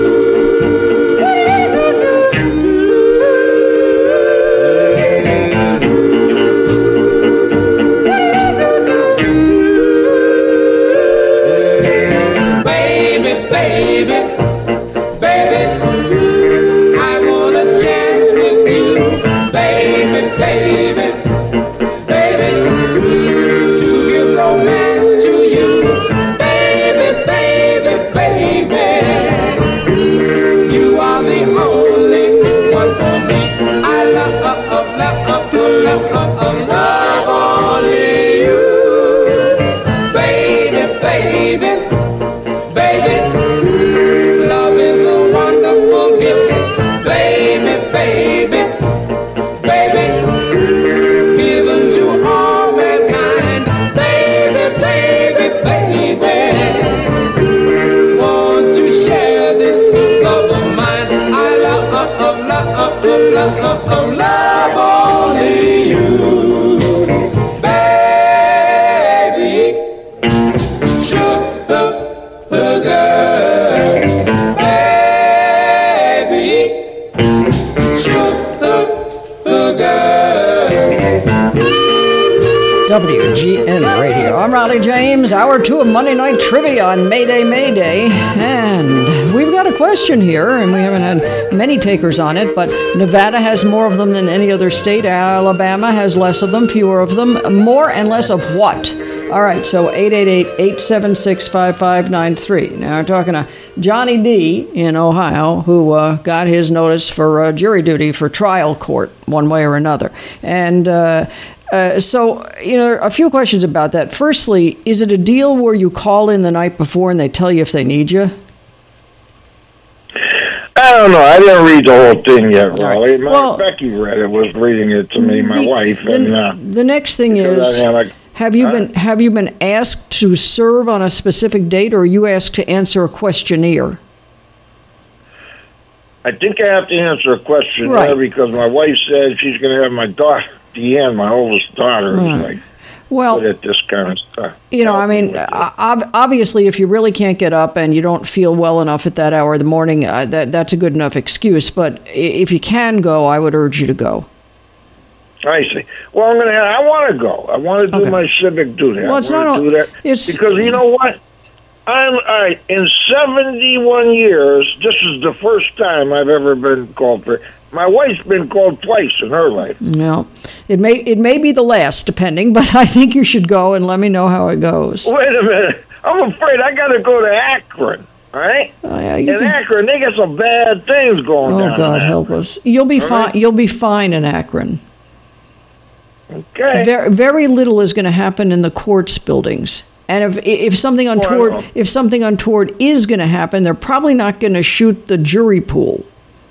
Baby, baby, baby, I want a chance with you. Baby, baby, baby, to give romance to you. Baby, baby, baby. love, love, love, love only you, baby. Sugar, sugar, baby. Sugar, sugar. W G N Radio. I'm Raleigh James. Hour two of Monday Night Trivia on Mayday, Mayday. And we've got a question here, and we haven't had many takers on it, but Nevada has more of them than any other state. Alabama has less of them, fewer of them. More and less of what? All right, so eight eight eight, eight seven six, five five nine three. Now, we're talking to Johnny D. in Ohio, who uh, got his notice for uh, jury duty for trial court, one way or another. And uh, uh, so, you know, a few questions about that. Firstly, is it a deal where you call in the night before and they tell you if they need you? I don't know. I didn't read the whole thing yet, Raleigh. Right. My, Well, Becky read it, was reading it to me, my the, wife. The, and uh, the next thing because is, I had, like, have you huh? been have you been asked to serve on a specific date, or are you asked to answer a questionnaire? I think I have to answer a question Right. there because my wife said she's going to have my daughter, Deanne, my oldest daughter, Right. who's like Well, good at this kind of stuff. You know, I mean, ob- obviously, if you really can't get up and you don't feel well enough at that hour of the morning, uh, that that's a good enough excuse. But i- if you can go, I would urge you to go. I see. Well, I'm gonna. I want to go. I want to do Okay. my civic duty. Well, I it's wanna not. do that It's because you know what? I'm all right. In seventy-one years, this is the first time I've ever been called for. My wife's been called twice in her life. No, it may it may be the last, depending. But I think you should go and let me know how it goes. Wait a minute. I'm afraid I got to go to Akron. All right. Oh, yeah, you in can- Akron, they got some bad things going Oh down God, there. help us! You'll be All fine. right. You'll be fine in Akron. Okay. Very, very little is going to happen in the courts buildings. And if if something untoward Well, if something untoward is going to happen, they're probably not going to shoot the jury pool.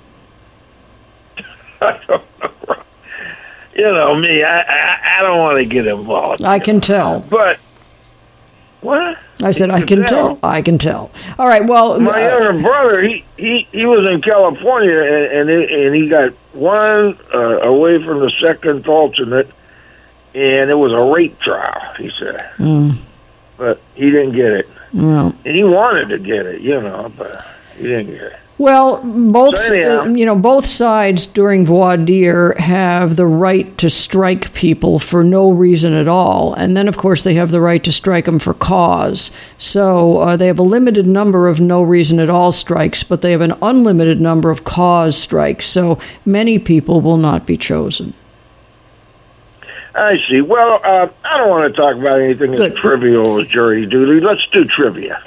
You know me. I I, I don't want to get involved. I can tell. But what? I said, You I can tell. I can tell. All right, well... My uh, younger brother, he, he, he was in California, and and, it, and he got one uh, away from the second alternate, and it was a rape trial, he said. mm, But he didn't get it. no. And he wanted to get it, you know, but he didn't get it. Well, both So anyhow. uh, you know both sides during voir dire have the right to strike people for no reason at all, and then of course they have the right to strike them for cause. So uh, they have a limited number of no reason at all strikes, but they have an unlimited number of cause strikes. So many people will not be chosen. I see. Well, uh, I don't want to talk about anything as trivial as jury duty. Let's do trivia.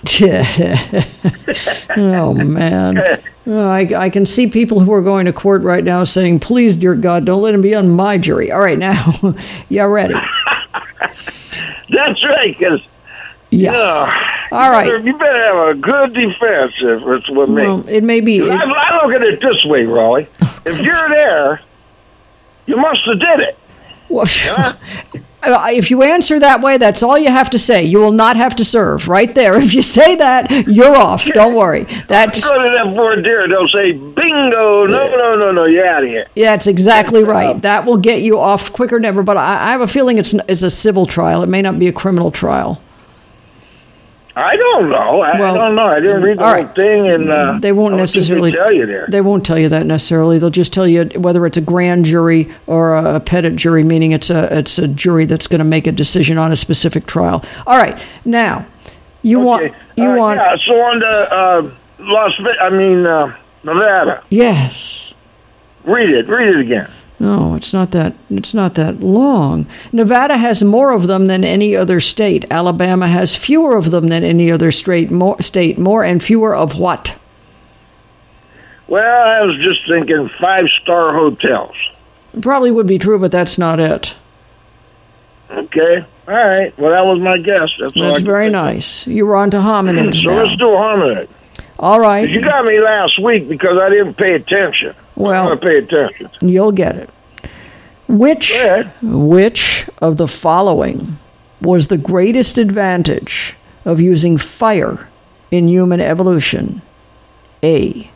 Oh man, Oh, I, I can see people who are going to court right now saying, "Please, dear God, don't let him be on my jury." All right, now, you ready? That's right, because, Yeah. you know, All you right. better, you better have a good defense if it's with me. Well, it may be. I, I look at it this way, Raleigh. If you're there, you must have did it. Well, uh, if you answer that way, that's all you have to say. You will not have to serve. Right there. If you say that, you're off. Don't worry. That's Go to that voir dire, they'll say, bingo, no, no, no, no, you're out of here. yeah, it's exactly right. That will get you off quicker than ever. But I, I have a feeling it's it's a civil trial. It may not be a criminal trial. I don't know. I, Well, I don't know. I didn't read the all whole right. thing, and uh, They won't I don't think necessarily they tell you there. They won't tell you that necessarily. They'll just tell you whether it's a grand jury or a petit jury, meaning it's a it's a jury that's going to make a decision on a specific trial. All right, now you want you Uh, want yeah, so on the uh, Las Vegas, I mean, uh, Nevada. yes. Read it. Read it again. No, it's not that. It's not that long. Nevada has more of them than any other state. Alabama has fewer of them than any other state. More state, more and fewer of what? Well, I was just thinking five-star hotels. Probably would be true, but that's not it. Okay. All right. Well, that was my guess. That's, all I That's could very think. nice. You were on to hominids So now. let's do a hominid. All right. You got me last week because I didn't pay attention. Well- I'm going to pay attention. You'll get it. Which which of the following was the greatest advantage of using fire in human evolution? A.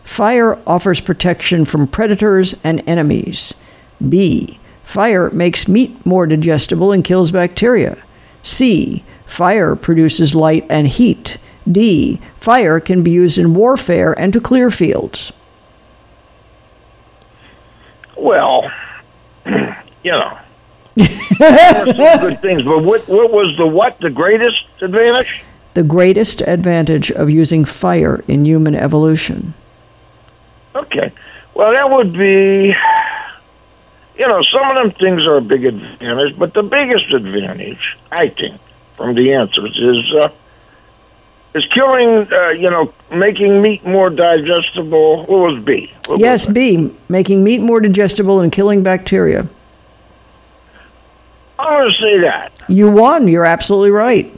Fire offers protection from predators and enemies. B. Fire makes meat more digestible and kills bacteria. C. Fire produces light and heat. D. Fire can be used in warfare and to clear fields. Well, you know, there were some good things, but what, what was the what? The greatest advantage? The greatest advantage of using fire in human evolution. Okay. Well, that would be, you know, some of them things are a big advantage, but the biggest advantage, I think, from the answers is uh, is killing, uh, you know, making meat more digestible. What was B? What yes, B. Making meat more digestible and killing bacteria. I'm going to say that. You won. You're absolutely right.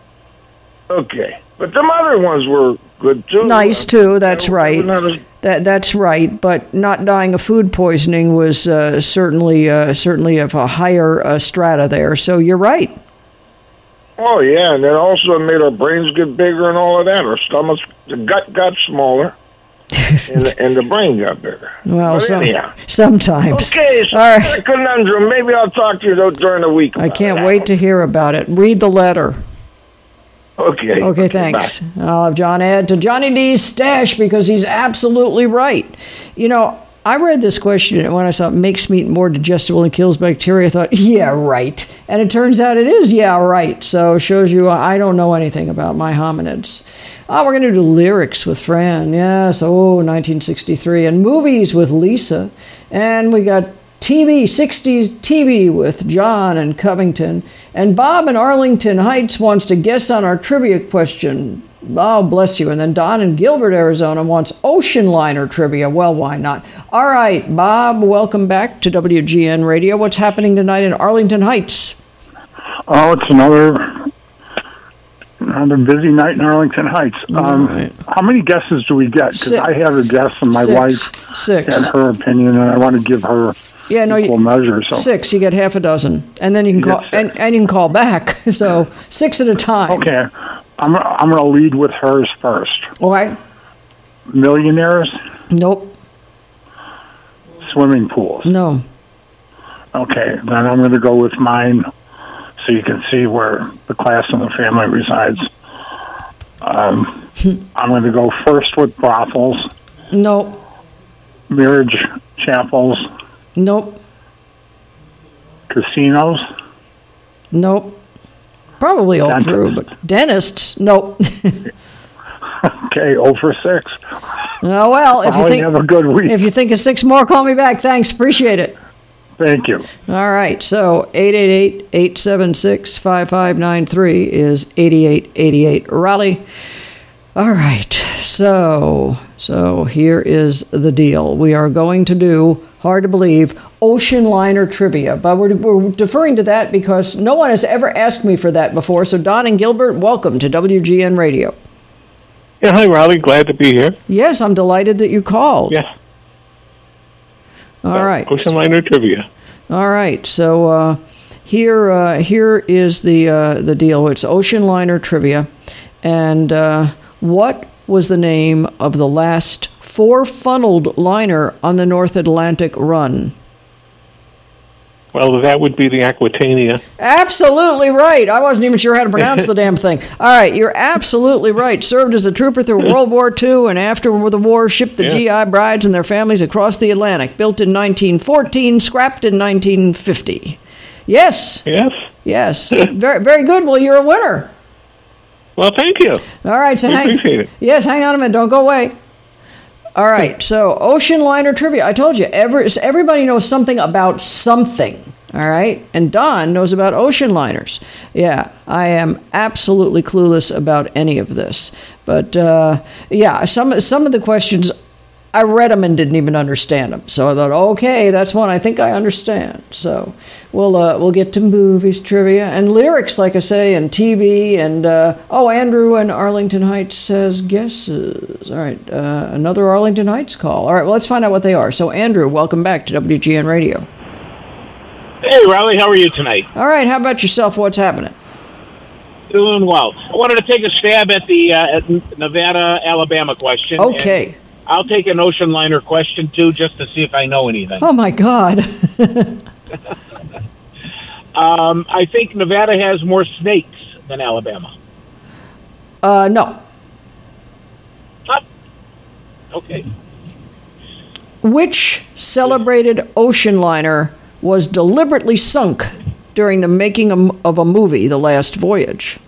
Okay. But them other ones were good, too. Nice, too. That's They were right. not as- That That's right. But not dying of food poisoning was uh, certainly uh, certainly of a higher uh, strata there. So you're right. Oh, yeah, and it also made our brains get bigger and all of that. Our stomachs, the gut got smaller, and, the, and the brain got bigger. Well, But some, anyhow. sometimes. Okay, so All right. that's a conundrum. Maybe I'll talk to you though during the week. I can't wait to hear about it. Read the letter. Okay. Okay, thanks. I'll have John add to Johnny D's stash because he's absolutely right. You know, I read this question and when I saw it makes meat more digestible and kills bacteria, I thought, yeah, right. And it turns out it is, yeah, right. So it shows you I don't know anything about my hominids. Oh, we're going to do lyrics with Fran. Yes, oh, nineteen sixty-three. And movies with Lisa. And we got T V, sixties T V with John and Covington. And Bob in Arlington Heights wants to guess on our trivia question. Oh, bless you. And then Don in Gilbert, Arizona wants ocean liner trivia. Well, why not? All right, Bob, welcome back to W G N Radio. What's happening tonight in Arlington Heights? Oh, it's another another busy night in Arlington Heights. Um, right. How many guesses do we get? Because Six. I have a guess, and my Six. wife Six. had her opinion, and I want to give her Yeah, no, equal you, measure. So six. You get half a dozen, and then you can You call get and, and you can call back. So six at a time. okay, I'm I'm going to lead with hers first. All right. Millionaires, Nope. swimming pools. No. Okay, then I'm going to go with mine, so you can see where the class and the family resides. Um, I'm going to go first with brothels, Nope. marriage chapels, Nope. casinos. Nope. Probably all Dentists. through, but dentists. Nope. Okay, oh for six. Oh well, if you Holly, think have a good week. if you think of six more, call me back. Thanks, appreciate it. Thank you. All right, so eight eight eight, eight seven six, five five nine three is eighty-eight eighty-eight Raleigh. All right, so so here is the deal. We are going to do, hard to believe, ocean liner trivia, but we're, we're deferring to that because no one has ever asked me for that before. So Don and Gilbert, welcome to W G N Radio. Yeah, hi, Raleigh. Glad to be here. Yes, I'm delighted that you called. Yes. All right. Ocean liner trivia. All right. So uh, here, uh, here is the uh, the deal. It's ocean liner trivia, and uh, what was the name of the last four-funneled liner on the North Atlantic run? Well, that would be the Aquitania. Absolutely right. I wasn't even sure how to pronounce the damn thing. All right, you're absolutely right. Served as a trooper through World War Two, and after the war, shipped the Yeah. G I brides and their families across the Atlantic. Built in nineteen fourteen, scrapped in nineteen fifty. Yes. Yes. Yes. very, very good. Well, you're a winner. Well, thank you. All right, so We hang. appreciate it. Yes, hang on a minute. Don't go away. All right, so ocean liner trivia. I told you, every, everybody knows something about something. All right, and Don knows about ocean liners. Yeah, I am absolutely clueless about any of this. But uh, yeah, some some of the questions, I read them and didn't even understand them. So I thought, okay, that's one I think I understand. So we'll uh, we'll get to movies trivia and lyrics, like I say, and T V. And uh, oh, Andrew in Arlington Heights says guesses. All right, uh, another Arlington Heights call. All right, well, let's find out what they are. So Andrew, welcome back to W G N Radio. Hey, Raleigh, how are you tonight? All right, how about yourself? What's happening? Doing well. I wanted to take a stab at the uh, at Nevada, Alabama question. Okay. And I'll take an ocean liner question too, just to see if I know anything. Oh my God. um, I think Nevada has more snakes than Alabama. Uh, no. Ah, okay. Which celebrated ocean liner was deliberately sunk during the making of a movie, The Last Voyage?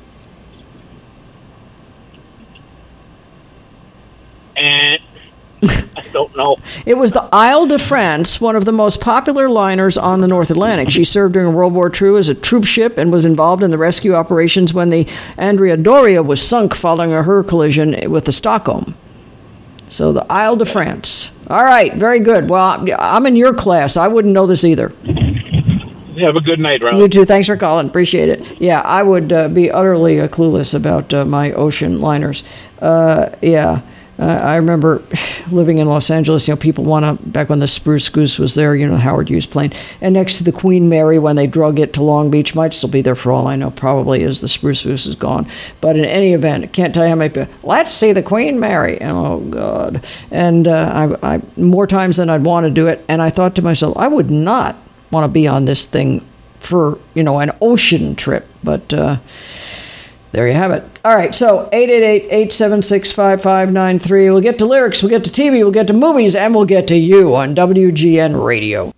And I don't know. It was the Isle de France, one of the most popular liners on the North Atlantic. She served during World War Two as a troop ship and was involved in the rescue operations when the Andrea Doria was sunk following a her collision with the Stockholm. So the Isle de France. All right, very good. Well, I'm in your class. I wouldn't know this either. Have a good night, Ron. You too. Thanks for calling. Appreciate it. Yeah, I would uh, be utterly uh, clueless about uh, my ocean liners. Uh, yeah. Uh, I remember living in Los Angeles, you know, people want to, back when the Spruce Goose was there, you know, Howard Hughes plane, and next to the Queen Mary when they drug it to Long Beach, might still be there for all I know, probably, as the Spruce Goose is gone. But in any event, I can't tell you how many people, let's see the Queen Mary. And, oh, God. And uh, I, I more times than I'd want to do it, and I thought to myself, I would not want to be on this thing for, you know, an ocean trip. But uh, there you have it. All right, so eight eight eight, eight seven six, five five nine three. We'll get to lyrics, we'll get to T V, we'll get to movies, and we'll get to you on W G N Radio.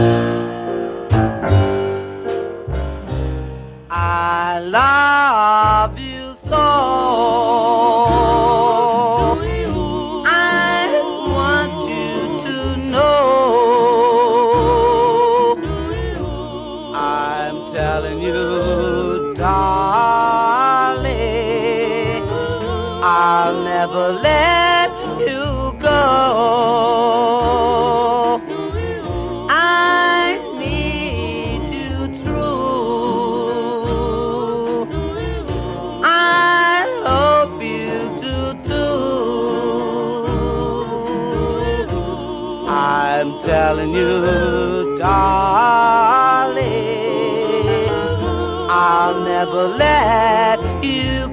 I love you so. I want you to know. I'm telling you, darling, I'll never let you go. I need you true. I hope you do too. I'm telling you, darling, I'll never let you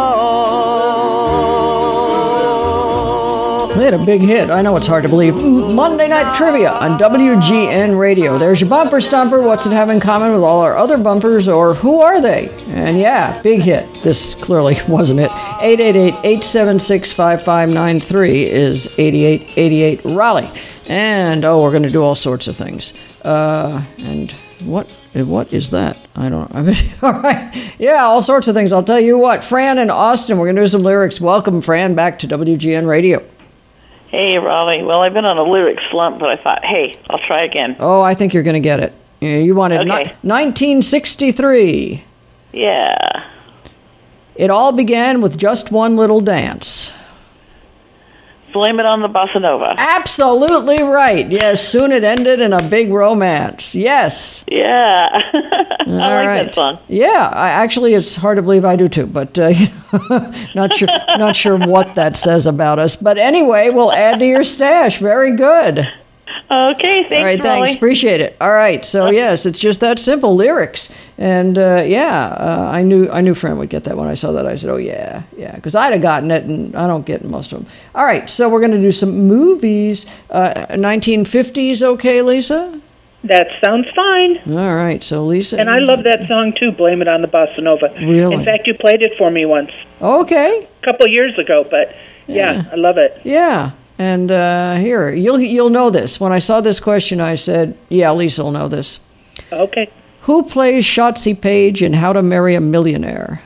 go. They had a big hit. I know it's hard to believe. Monday Night Trivia on W G N Radio. There's your bumper stumper. What's it have in common with all our other bumpers, or who are they? And yeah, big hit. This clearly wasn't it. eight eight eight, eight seven six, five five nine three is eighty-eight eighty-eight Raleigh. And, oh, we're going to do all sorts of things. Uh, and what what is that? I don't know. All right. Yeah, all sorts of things. I'll tell you what. Fran in Austin, we're going to do some lyrics. Welcome, Fran, back to W G N Radio. Hey, Raleigh. Well, I've been on a lyric slump, but I thought, hey, I'll try again. Oh, I think you're going to get it. You wanted Okay. ni- nineteen sixty-three. Yeah. It all began with just one little dance. Blame it on the bossa nova. Absolutely right. Yes, soon it ended in a big romance. Yes. Yeah. I All like right. that song. Yeah, I, actually, it's hard to believe I do too, but uh, not sure, not sure what that says about us. But anyway, we'll add to your stash. Very good. Okay, thanks, All right, thanks. Raleigh. Appreciate it. All right, so yes, it's just that simple. Lyrics, and uh, yeah, uh, I knew I knew Fran would get that when I saw that. I said, oh yeah, yeah, because I'd have gotten it, and I don't get most of them. All right, so we're going to do some movies. Uh, nineteen fifties, okay, Lisa? That sounds fine. All right, so Lisa, And I love that song too, Blame It on the Bossa Nova. Really? In fact, you played it for me once. Okay. A couple of years ago, but yeah, Yeah. I love it. Yeah. And uh, here, you'll you'll know this. When I saw this question, I said, yeah, Lisa will know this. Okay. Who plays Shotzi Page in How to Marry a Millionaire?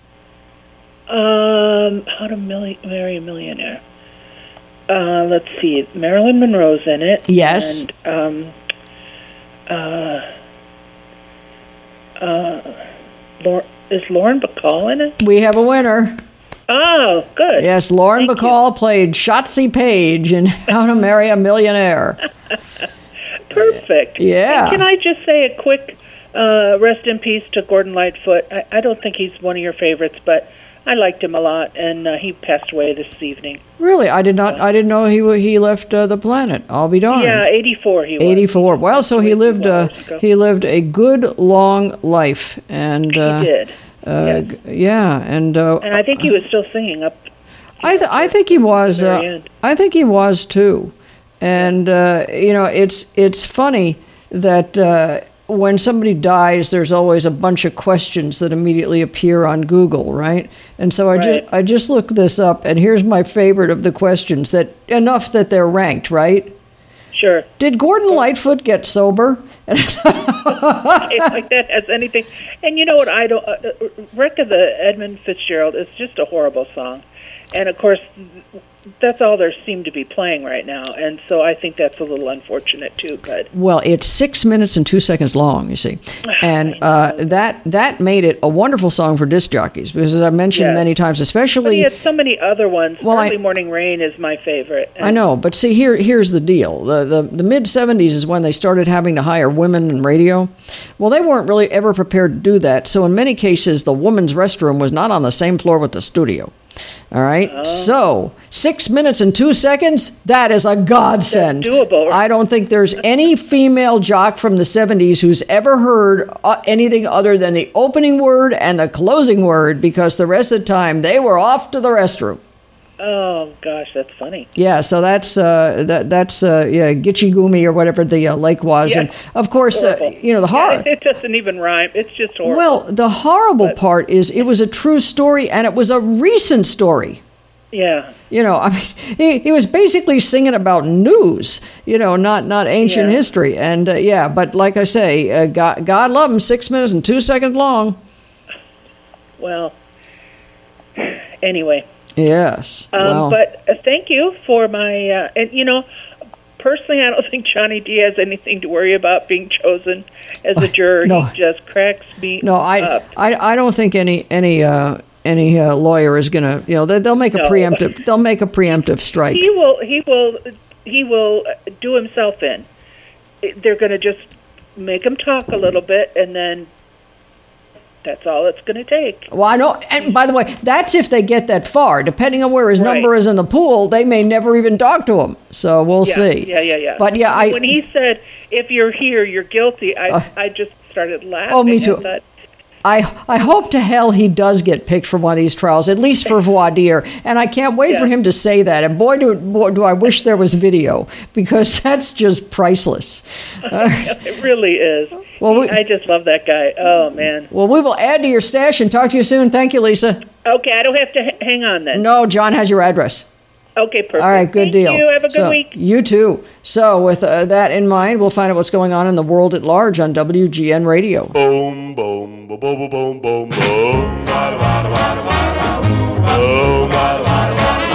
Um, How to Milli- Marry a Millionaire. Uh, let's see. Marilyn Monroe's in it. Yes. And, um, uh, uh, Laur- is Lauren Bacall in it? We have a winner. Oh, good. Yes, Lauren Bacall played Shotzi Page in How to Marry a Millionaire. Perfect. Yeah. And can I just say a quick uh, rest in peace to Gordon Lightfoot? I, I don't think he's one of your favorites, but I liked him a lot, and uh, he passed away this evening. Really, I did not. I didn't know he wa- he left uh, the planet. I'll be darned. Yeah, eighty-four he was. eighty-four. Well, so he lived uh, he lived a good long life, and uh, He did. Uh, g- Yeah, and uh, And I think he was still singing up I th- I think he was. the Uh, very end. I think he was too, and uh, you know, it's it's funny that uh, when somebody dies, there's always a bunch of questions that immediately appear on Google, right? And so I Right. just I just looked this up, and here's my favorite of the questions that enough that they're ranked, right? Sure. Did Gordon Lightfoot get sober? If like that has anything. And you know what? I don't. Uh, uh, Wreck of the Edmund Fitzgerald is just a horrible song, and of course, that's all there seem to be playing right now. And so I think that's a little unfortunate too. But Well, it's six minutes and two seconds long, you see, and uh, that that made it a wonderful song for disc jockeys because, as I mentioned Yes. many times, but he especially. had so many other ones. Well, I- Early Morning Rain is my favorite. I know, but see, here here's the deal. The the, the mid seventies is when they started having to hire women in radio. Well, they weren't really ever prepared to do that, so in many cases, the woman's restroom was not on the same floor with the studio. All right, Oh. so six minutes and two seconds, that is a godsend. That's doable. I don't think there's any female jock from the seventies who's ever heard uh, anything other than the opening word and the closing word, because the rest of the time they were off to the restroom. Oh gosh, that's funny. Yeah, so that's uh, that that's uh, yeah, Gitchie Gumi or whatever the uh, lake was, Yeah. and of course, uh, Horrible. you know the horror. Yeah, it doesn't even rhyme. It's just horrible. Well, the horrible part is it was a true story, and it was a recent story. yeah. You know, I mean, he, he was basically singing about news, you know, not not ancient Yeah. history, and uh, yeah, but like I say, uh, God, God love him, six minutes and two seconds long. Well. Anyway. Yes. Um, well, But uh, thank you for my, uh, and you know, personally, I don't think Johnny D has anything to worry about being chosen as a juror. no. He just cracks me no, I, up. I I don't think any any uh, any uh, lawyer is gonna, you know, they, they'll make a No. preemptive they'll make a preemptive strike. He will, he will, he will do himself in. They're going to just make him talk a little bit, and then that's all it's going to take. Well, I know, and by the way, that's if they get that far. Depending on where his Right. number is in the pool, they may never even talk to him. So we'll yeah, see. Yeah, yeah, yeah. But yeah, I. when he said, "If you're here, you're guilty," I, Uh, I just started laughing. Oh, me I too. thought, I I hope to hell he does get picked for one of these trials, at least for voir dire. And I can't wait Yeah. for him to say that. And boy, do boy, do I wish there was video, because that's just priceless. Uh, it really is. Well, we- I just love that guy. Oh man. well, we will add to your stash and talk to you soon. Thank you, Lisa. Okay, I don't have to h- hang on then. No, John has your address. Okay, perfect. All right, good Thank deal. you. Have a good so, week. You too. So, with uh, that in mind, we'll find out what's going on in the world at large on W G N Radio. Boom, boom, boom, boom, boom, boom, boom. Bada, bada, bada, bada, bada. Boom, bada, bada, bada,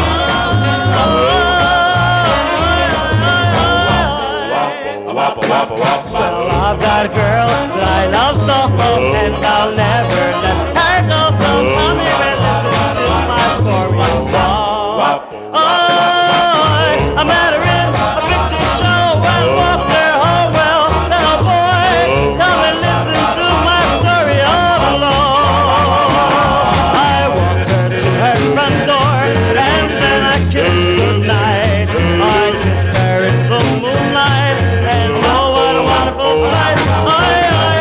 bada. Well, I've got a girl that I love so, and I'll never let her go. So come here and listen to my story of love. I met her in a picture show and walked her home. Well, now boy, come and listen to my story of love. I walked her to her front door, and then I kissed her goodnight. I kissed her in the moonlight, and oh, what a wonderful sight. I, I,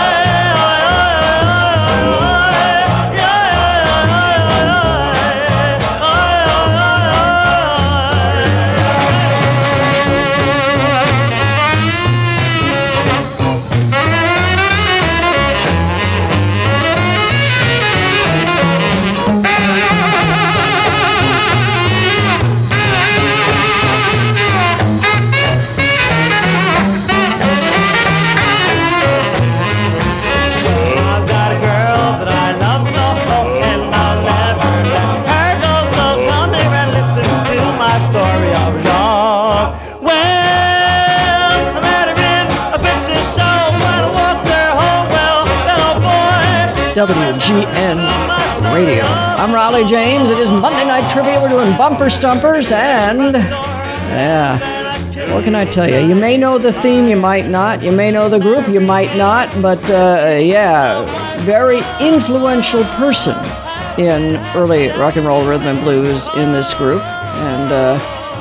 I've got a girl that I love so, and I'll never let her go. So come here and listen to my story of love. Well, I met her in a picture show when I walked her home. Well, oh boy. W G N Radio. I'm Raleigh James. It is Monday Night Trivia. We're doing bumper stumpers, and yeah. What can I tell you? You may know the theme, you might not. You may know the group, you might not. But uh, yeah, very influential person in early rock and roll, rhythm and blues in this group. And uh,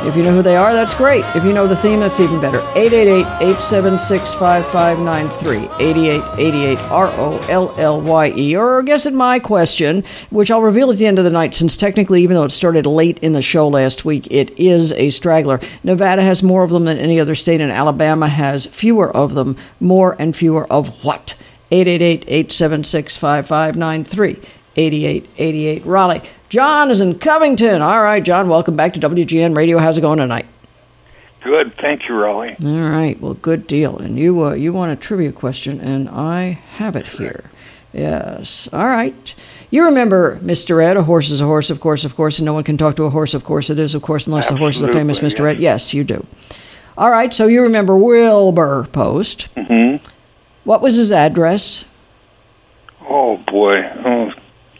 If you know who they are, that's great. If you know the theme, that's even better. eight eight eight, eight seven six, five five nine three. eight eight eight eight, R O L L Y E. Or guess at my question, which I'll reveal at the end of the night, since technically, even though it started late in the show last week, it is a straggler. Nevada has more of them than any other state, and Alabama has fewer of them. More and fewer of what? eight eight eight, eight seven six, five five nine three. eighty-eight eighty-eight Raleigh. John is in Covington. All right, John, welcome back to W G N Radio. How's it going tonight? Good, thank you, Raleigh. All right, well, good deal. And you uh, you want a trivia question, and I have it here. Yes, all right. You remember Mister Ed, a horse is a horse, of course, of course, and no one can talk to a horse, of course it is, of course, unless Absolutely, the horse is the famous Mister yes. Ed. Yes, you do. All right, so you remember Wilbur Post. Mm-hmm. What was his address? Oh, boy. Oh.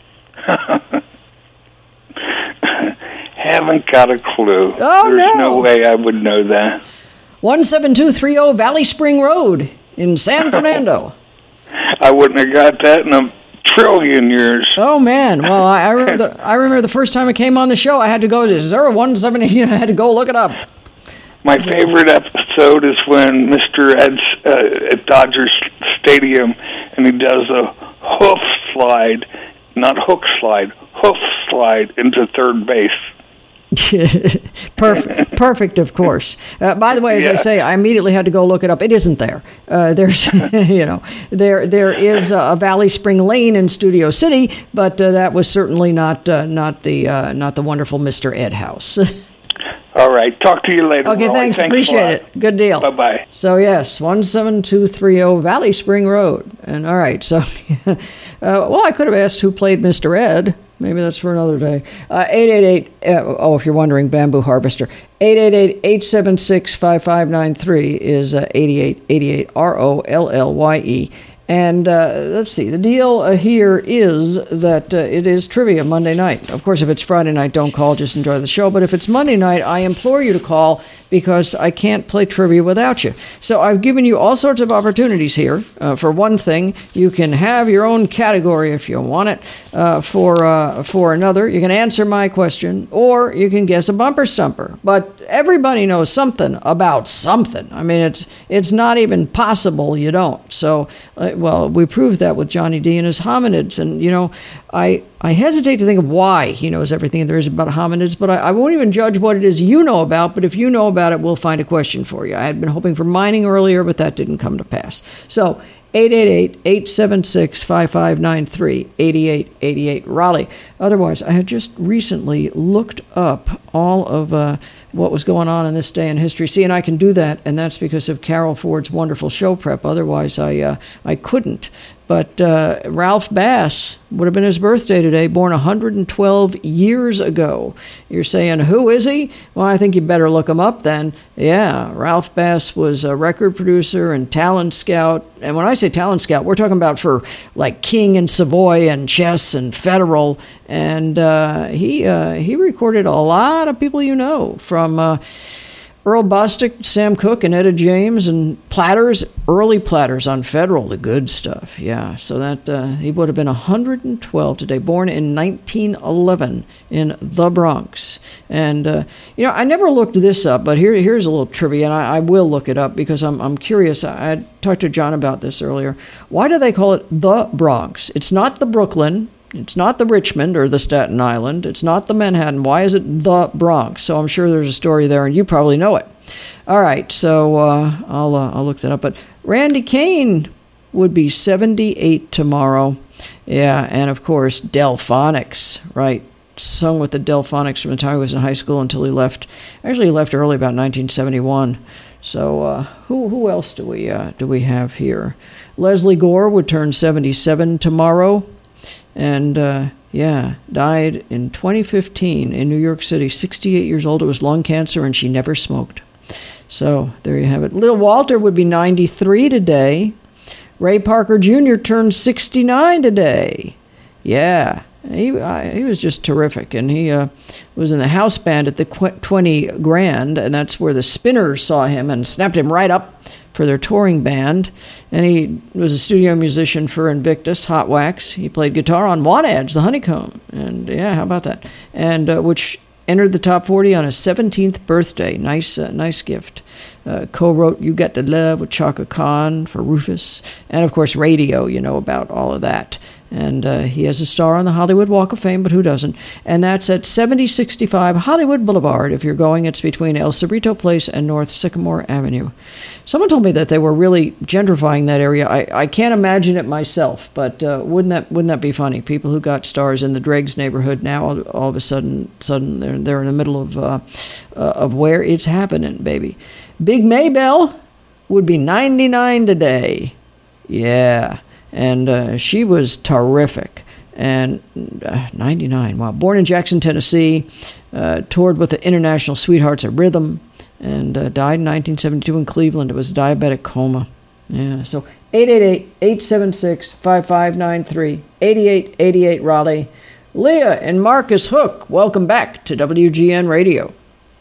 Haven't got a clue. Oh, There's no. no way I would know that. one seven two three zero Valley Spring Road in San Fernando. I wouldn't have got that in a trillion years. Oh, man. Well, I, I, remember the, I remember the first time it came on the show, I had to go to zero one seven, you know, I had to go look it up. My favorite episode is when Mister Ed's uh, at Dodger Stadium, and he does a hoof slide, not hook slide, hoof slide into third base. Perfect, perfect, of course. Uh, by the way, as Yeah. I say, I immediately had to go look it up. It isn't there. Uh, there's, you know, there there is a Valley Spring Lane in Studio City, but uh, that was certainly not uh, not the uh, not the wonderful Mister Ed House. All right. Talk to you later. Okay, Raleigh. thanks. a Appreciate lot. it. Good deal. Bye-bye. So, yes, one seven two three zero Valley Spring Road. And all right, so, uh, well, I could have asked who played Mister Ed. Maybe that's for another day. Uh, eight eight eight, uh, oh, if you're wondering, Bamboo Harvester. eight eight eight, eight seven six, five five nine three is uh, eighty-eight eighty-eight, R O L L Y E. And uh, let's see, the deal uh, here is that uh, it is trivia Monday night. Of course, if it's Friday night, don't call, just enjoy the show. But if it's Monday night, I implore you to call because I can't play trivia without you. So I've given you all sorts of opportunities here. Uh, for one thing, you can have your own category if you want it. Uh, for uh, for another, you can answer my question, or you can guess a bumper stumper. But everybody knows something about something. I mean, it's it's not even possible you don't. So, uh, well, we proved that with Johnny D and his hominids. And, you know, I I hesitate to think of why he knows everything there is about hominids, but I, I won't even judge what it is you know about. But if you know about it, we'll find a question for you. I had been hoping for mining earlier, but that didn't come to pass. So, eight eight eight, eight seven six, five five nine three, eighty-eight eighty-eight Raleigh. Otherwise, I had just recently looked up all of uh, what was going on in this day in history. See, and I can do that, and that's because of Carol Ford's wonderful show prep. Otherwise, I uh, I couldn't. But uh, Ralph Bass would have been his birthday today, born one hundred twelve years ago. You're saying, who is he? Well, I think you better look him up then. Yeah, Ralph Bass was a record producer and talent scout. And when I say talent scout, we're talking about for like King and Savoy and Chess and Federal. And uh, he uh, he recorded a lot of people you know, from Uh, Earl Bostic, Sam Cooke, and Etta James, and Platters, early Platters on Federal, the good stuff. Yeah, so that uh, he would have been one hundred twelve today, born in nineteen eleven in the Bronx. And, uh, you know, I never looked this up, but here here's a little trivia, and I, I will look it up because I'm, I'm curious. I, I talked to John about this earlier. Why do they call it the Bronx? It's not the Brooklyn. It's not the Richmond or the Staten Island. It's not the Manhattan. Why is it the Bronx? So I'm sure there's a story there, and you probably know it. All right, so uh, I'll uh, I'll look that up. But Randy Kane would be seventy-eight tomorrow. Yeah, and of course Delphonics, right? Sung with the Delphonics from the time he was in high school until he left. Actually, he left early, about nineteen seventy-one. So uh, who who else do we uh, do we have here? Leslie Gore would turn seventy-seven tomorrow. And, uh, yeah, died in twenty fifteen in New York City, sixty-eight years old. It was lung cancer, and she never smoked. So there you have it. Little Walter would be ninety-three today. Ray Parker Junior turned sixty-nine today. Yeah, he uh, he was just terrific. And he uh, was in the house band at the twenty Grand, and that's where the Spinners saw him and snapped him right up for their touring band. And he was a studio musician for Invictus, Hot Wax. He played guitar on Wadads, the Honeycomb. And yeah, how about that? And uh, which entered the top forty on his seventeenth birthday. Nice, uh, nice gift. Uh, co-wrote "You Got to Love" with Chaka Khan for Rufus, and of course Radio. You know about all of that. And uh, he has a star on the Hollywood Walk of Fame, but who doesn't? And that's at seventy sixty-five Hollywood Boulevard. If you're going, it's between El Cerrito Place and North Sycamore Avenue. Someone told me that they were really gentrifying that area. I, I can't imagine it myself, but uh, wouldn't that wouldn't that be funny? People who got stars in the Dregs neighborhood now, all, all of a sudden, sudden they're, they're in the middle of uh, uh, of where it's happening, baby. Big Maybelle would be ninety-nine today. Yeah. And uh, she was terrific. And uh, ninety-nine, wow. Born in Jackson, Tennessee, uh, toured with the International Sweethearts of Rhythm, and uh, died in nineteen seventy-two in Cleveland. It was a diabetic coma. Yeah, so eight eight eight, eight seven six, five five nine three, eight eight eight eight Raleigh. Leah and Marcus Hook, welcome back to W G N Radio.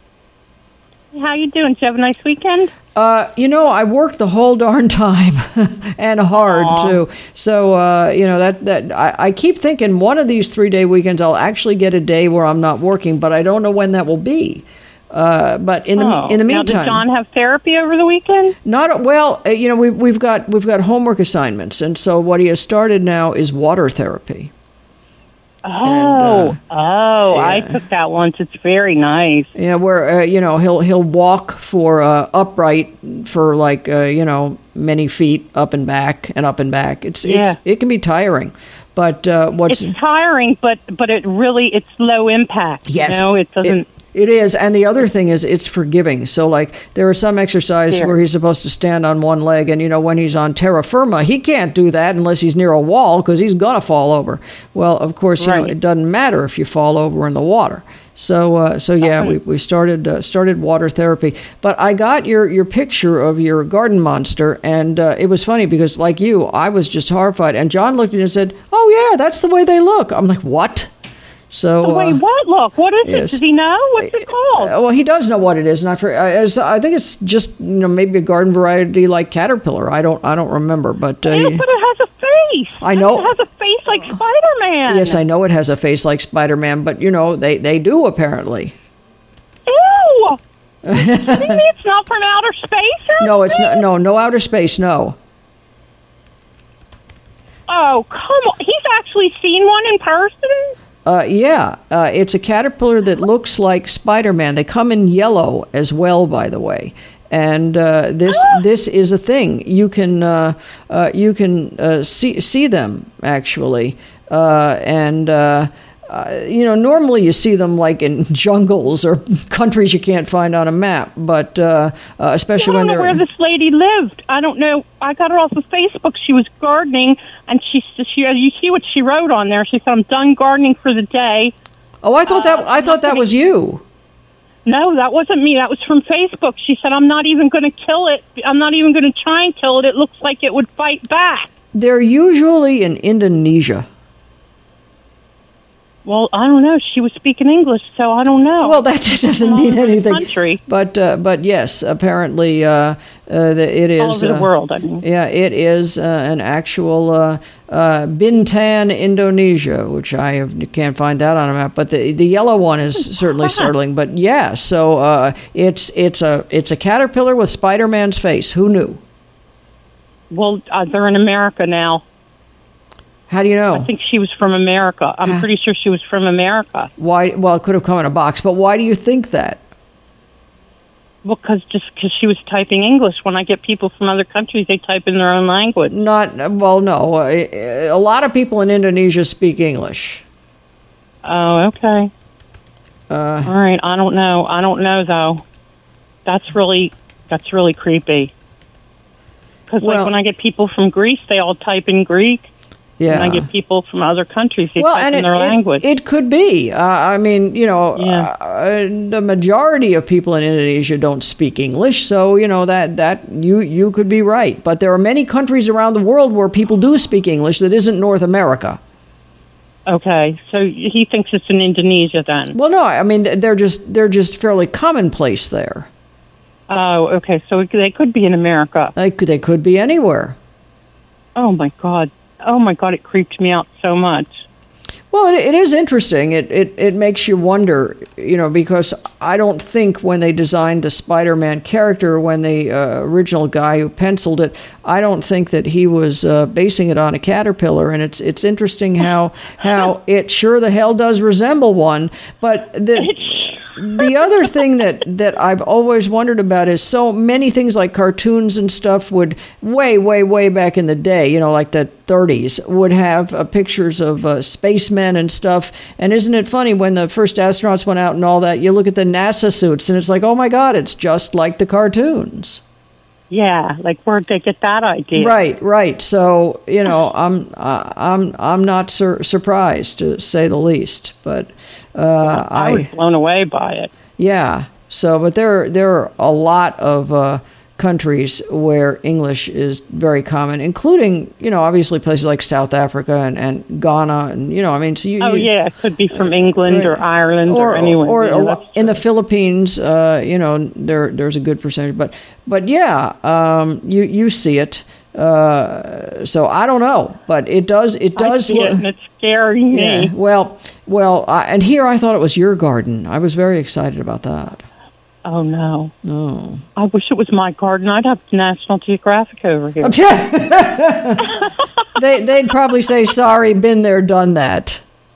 How you doing? Did you have a nice weekend? Uh, you know, I worked the whole darn time and hard Aww. too. So, uh, you know, that, that I, I keep thinking one of these three day weekends, I'll actually get a day where I'm not working, but I don't know when that will be. Uh, but in the Oh. in the Now, meantime, did John have therapy over the weekend? not well. Uh, you know, we we've got we've got homework assignments, and so what he has started now is water therapy. Oh, And, uh, oh, I yeah. took that once. It's very nice. Yeah, where uh, you know he'll he'll walk for uh, upright for like uh, you know many feet up and back and up and back. It's Yeah. it's it can be tiring, but uh, what's It's tiring, but but it really it's low impact. Yes. you know, it doesn't. It, it is, and the other thing is it's forgiving. So, like, there are some exercises Sure. where he's supposed to stand on one leg, and, you know, when he's on terra firma, he can't do that unless he's near a wall because he's going to fall over. Well, of course, you know, Right. it doesn't matter if you fall over in the water. So, uh, so yeah, we, we started uh, started water therapy. But I got your, your picture of your garden monster, and uh, it was funny because, like you, I was just horrified. And John looked at it and said, "Oh, yeah, that's the way they look." I'm like, "What?" So, Oh, wait, uh, what? Look, what is yes. it? Does he know? What's it called? Uh, well, he does know what it is, and I, for, I, as- I think it's just you know maybe a garden variety like caterpillar. I don't I don't remember, but uh, Yeah, but it has a face. I know. It has a face like Spider-Man. yes, I know it has a face like Spider-Man, but you know they, they do apparently. Ew! You mean it's not from outer space? Or No, it's not. No, no outer space. No. Oh, come on. He's actually seen one in person? Uh, yeah, uh, it's a caterpillar that looks like Spider-Man. They come in yellow as well, by the way. And uh, this this is a thing. You can uh, uh, you can uh, see see them actually, uh, and uh, uh, you know normally you see them like in jungles or countries you can't find on a map. But uh, uh, especially I when don't know they're where this lady lived. I don't know. I got her off of Facebook. She was gardening, and she she you see what she wrote on there. She said, "I'm done gardening for the day." Oh, I thought that I thought that was you. No, that wasn't me. That was from Facebook. She said, "I'm not even going to kill it. I'm not even going to try and kill it. It looks like it would fight back." They're usually in Indonesia. Well, I don't know. She was speaking English, so I don't know. Well, that doesn't mean anything. Country. But uh, but yes, apparently uh, uh, the, it is All over the uh, world, I mean. Yeah, it is uh, an actual uh, uh, Bintan, Indonesia, which I have, can't find that on a map. But the the yellow one is certainly startling. But yeah, so uh, it's it's a it's a caterpillar with Spider-Man's face. Who knew? Well, uh, they're in America now. How do you know? I think she was from America. I'm pretty sure she was from America. Why? Well, it could have come in a box. But why do you think that? Well, cause, just because she was typing English. When I get people from other countries, they type in their own language. Not well, no. A, a lot of people in Indonesia speak English. Oh, okay. Uh, All right. I don't know. I don't know though. That's really that's really creepy. Because Well- like when I get people from Greece, they all type in Greek. Yeah. When I get people from other countries, they well, type and in it, their it, language. it could be. Uh, I mean, you know, Yeah. uh, the majority of people in Indonesia don't speak English, so you know that that you you could be right. But there are many countries around the world where people do speak English that isn't North America. Okay, so he thinks it's in Indonesia then. Well, no, I mean they're just they're just fairly commonplace there. Oh, okay, so they could be in America. They could they could be anywhere. Oh my God. Oh my God, it creeped me out so much. Well, it, it is interesting. It, it it makes you wonder, you know, because I don't think when they designed the Spider-Man character, when the uh, original guy who penciled it, I don't think that he was uh, basing it on a caterpillar. And it's it's interesting how how it sure the hell does resemble one. But the the other thing that, that I've always wondered about is so many things like cartoons and stuff would way, way, way back in the day, you know, like the thirties, would have uh, pictures of uh, spacemen and stuff. And isn't it funny when the first astronauts went out and all that, you look at the NASA suits and it's like, oh my God, it's just like the cartoons. Yeah, like where'd they get that idea? Right, right. So, you know, I'm uh, I'm I'm not sur- surprised, to say the least. But uh, I, I was blown away by it. Yeah. So, but there there are a lot of uh, countries where English is very common, including, you know, obviously places like South Africa and, and Ghana, and you know, I mean, so you. Oh you, yeah, it could be from England right. or Ireland or, or anywhere. Or yeah, a lo- in the Philippines, uh, you know, there there's a good percentage, but but yeah, um, you you see it. Uh, so I don't know, but it does it does I see it, and it's scaring me. Yeah, well, well, I, and here I thought it was your garden. I was very excited about that. Oh no! No, I wish it was my garden. I'd have National Geographic over here. they they'd probably say, "Sorry, been there, done that."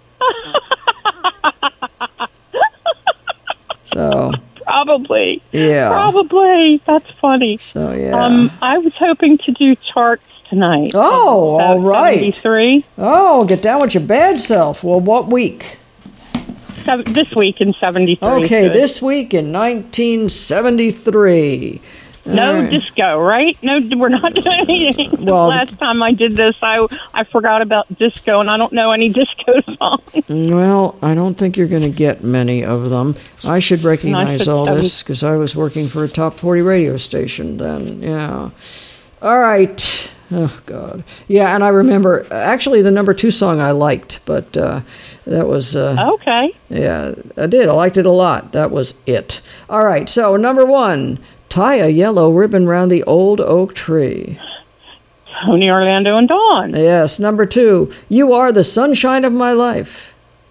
So probably, yeah, probably. That's funny. So yeah, um, I was hoping to do charts tonight. Oh, all right. seventy-three. Oh, get down with your bad self. Well, what week? Seven, this week in seventy-three. Okay, good. this week in nineteen seventy-three. No right. disco, right? No, we're not doing anything. Well, last time I did this, I I forgot about disco, and I don't know any disco songs. Well, I don't think you're going to get many of them. I should recognize should- all I this because I was working for a top forty radio station then. Yeah. All right. Oh, God. Yeah, and I remember, actually, the number two song I liked, but uh, that was... Uh, okay. Yeah, I did. I liked it a lot. That was it. All right, so number one, tie a yellow ribbon round the old oak tree. Tony Orlando and Dawn. Yes. Number two, you are the sunshine of my life.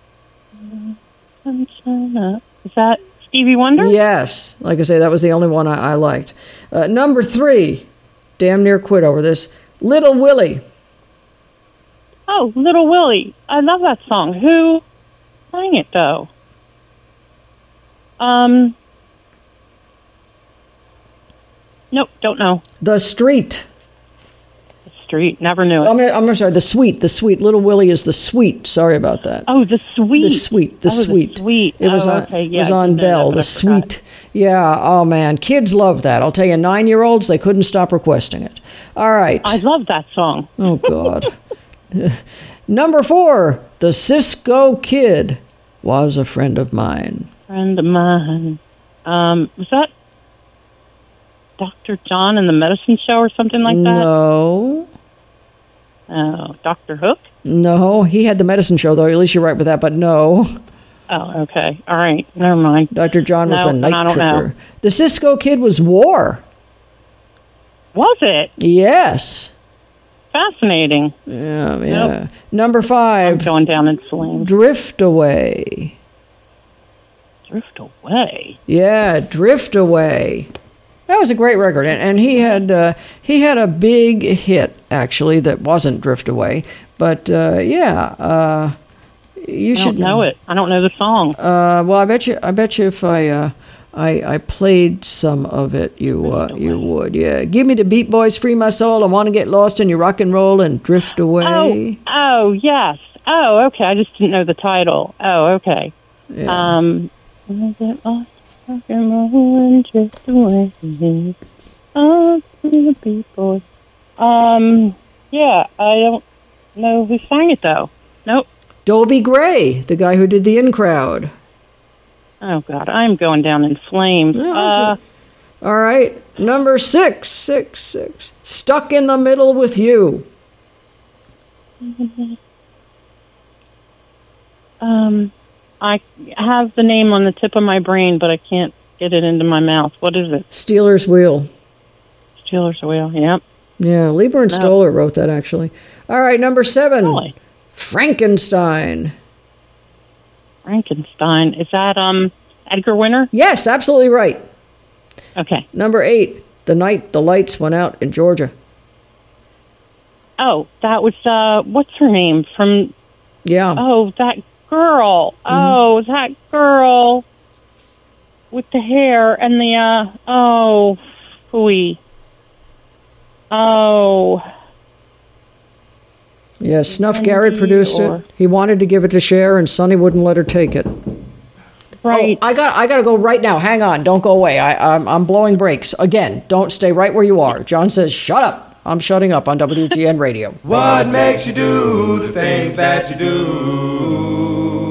Sunshine. Is that Stevie Wonder? Yes. Like I say, that was the only one I, I liked. Uh, number three, damn near quit over this, Little Willie. Oh, Little Willie. I love that song. Who sang it, though? Um. Nope, don't know. The Street. The Street. Never knew it. I'm, I'm sorry, The Sweet. The Sweet. Little Willie is The Sweet. Sorry about that. Oh, The Sweet. The Sweet. The oh, Sweet. The Sweet. It was oh, on, okay. it yeah, was I on didn't know Bell. that, The but I forgot. Sweet. Yeah. Oh, man. Kids love that. I'll tell you, nine-year-olds, they couldn't stop requesting it. All right. I love that song. Oh, God. Number four, The Cisco Kid was a friend of mine. Friend of mine. Um, was that Doctor John and the Medicine Show or something like that? No. Oh, Doctor Hook? No. He had the Medicine Show, though. At least you're right with that, but no. Oh, okay. All right. Never mind. Doctor John was No, the then night I don't tripper. know. The Cisco Kid was War. Was it? Yes. Fascinating. Yeah, yeah. Nope. Number five. I'm going down in flames. Drift Away. Drift Away? Yeah, Drift Away. That was a great record, and, and he had uh, he had a big hit actually that wasn't Drift Away, but uh, yeah, uh, you I should don't know it. I don't know the song. Uh, well, I bet you I bet you if I uh, I, I played some of it, you uh, you would. Yeah, give me the Beat Boys, Free My Soul. I want to get lost in your rock and roll and drift away. Oh, oh yes. Oh, okay. I just didn't know the title. Oh, okay. Yeah. Um, wanna get lost, rock and roll and drift away. Oh, the Beat Boys. Um, yeah. I don't know who sang it though. Nope. Dolby Gray, the guy who did the In Crowd. Oh God, I'm going down in flames. Uh, All right, number six, six, six. Stuck in the Middle with You. um, I have the name on the tip of my brain, but I can't get it into my mouth. What is it? Steelers Wheel. Steelers Wheel. Yep. Yeah, Lieber and No. Stoller wrote that actually. All right, number seven. Really? Frankenstein. Frankenstein. Is that um Edgar Winter? Yes, absolutely right. Okay. Number eight, The Night the Lights Went Out in Georgia. Oh, that was, uh, what's her name from... Yeah. Oh, that girl. Mm-hmm. Oh, that girl with the hair and the, uh, oh, phooey. Oh. Yeah, Snuff Garrett produced or... it. He wanted to give it to Cher, and Sonny wouldn't let her take it. Right. Oh, I got I got to go right now. Hang on. Don't go away. I, I'm, I'm blowing brakes. Again, don't stay right where you are. John says, shut up. I'm shutting up on W G N Radio. What makes you do the things that you do?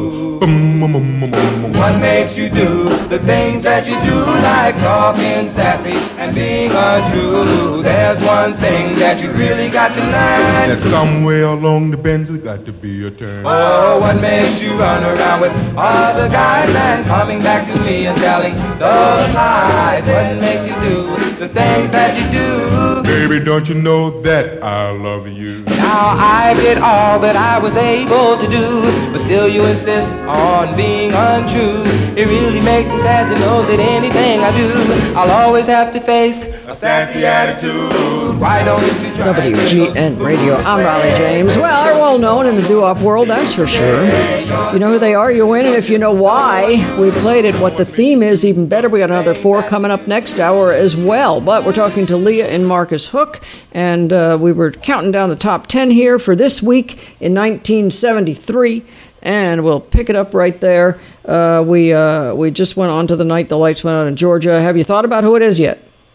What makes you do the things that you do, like talking sassy and being untrue? There's one thing that you really got to learn. That somewhere along the bends we got to be a turn. Oh, what makes you run around with other guys and coming back to me and telling those lies? What makes you do the things that you do? Baby, don't you know that I love you? Now I did all that I was able to do, but still you insist on being untrue. It really makes me sad to know that anything I do, I'll always have to face a sassy attitude. Why don't you try? W G N Radio. I'm Raleigh James. Well, they're well known in the doo-wop world, that's for sure. You know who they are, you win, and if you know why we played it, what the theme is, even better. We got another four coming up next hour as well. But we're talking to Leah and Marcus Hook, and uh, we were counting down the top ten here for this week in nineteen seventy-three. And we'll pick it up right there. Uh, we uh, we just went on to The Night the Lights Went Out in Georgia. Have you thought about who it is yet?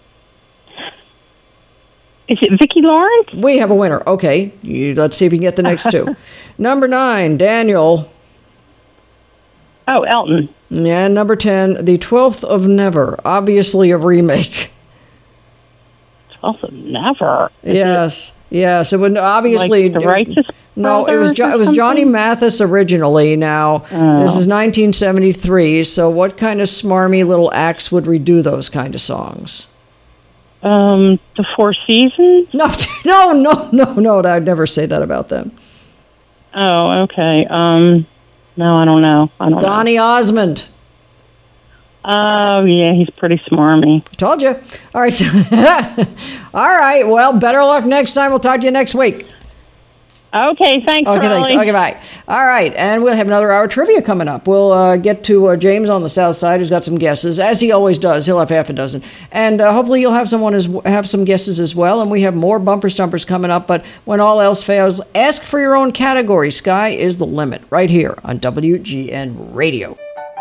Is it Vicki Lawrence? We have a winner. Okay, you, let's see if you can get the next two. Number nine, Daniel. Oh, Elton. Yeah, number ten, The Twelfth of Never. Obviously a remake. Twelfth of Never? Is yes, it yes. It would obviously... Like the Righteous No, it was jo- it was Johnny Mathis originally. Now, oh. This is nineteen seventy-three, so what kind of smarmy little acts would redo those kind of songs? Um, the Four Seasons? No, no, no, no, no, I'd never say that about them. Oh, okay. Um, no, I don't know. I don't Donny know. Osmond. Oh, yeah, he's pretty smarmy. Told you. All right, so all right, well, better luck next time. We'll talk to you next week. Okay, thanks, Okay, Raleigh. thanks. Okay, bye. All right, and we'll have another hour of trivia coming up. We'll uh, get to uh, James on the south side, who's got some guesses, as he always does. He'll have half a dozen, and uh, hopefully you'll have someone as have some guesses as well. And we have more bumper stumpers coming up. But when all else fails, ask for your own category. Sky is the limit, right here on W G N Radio.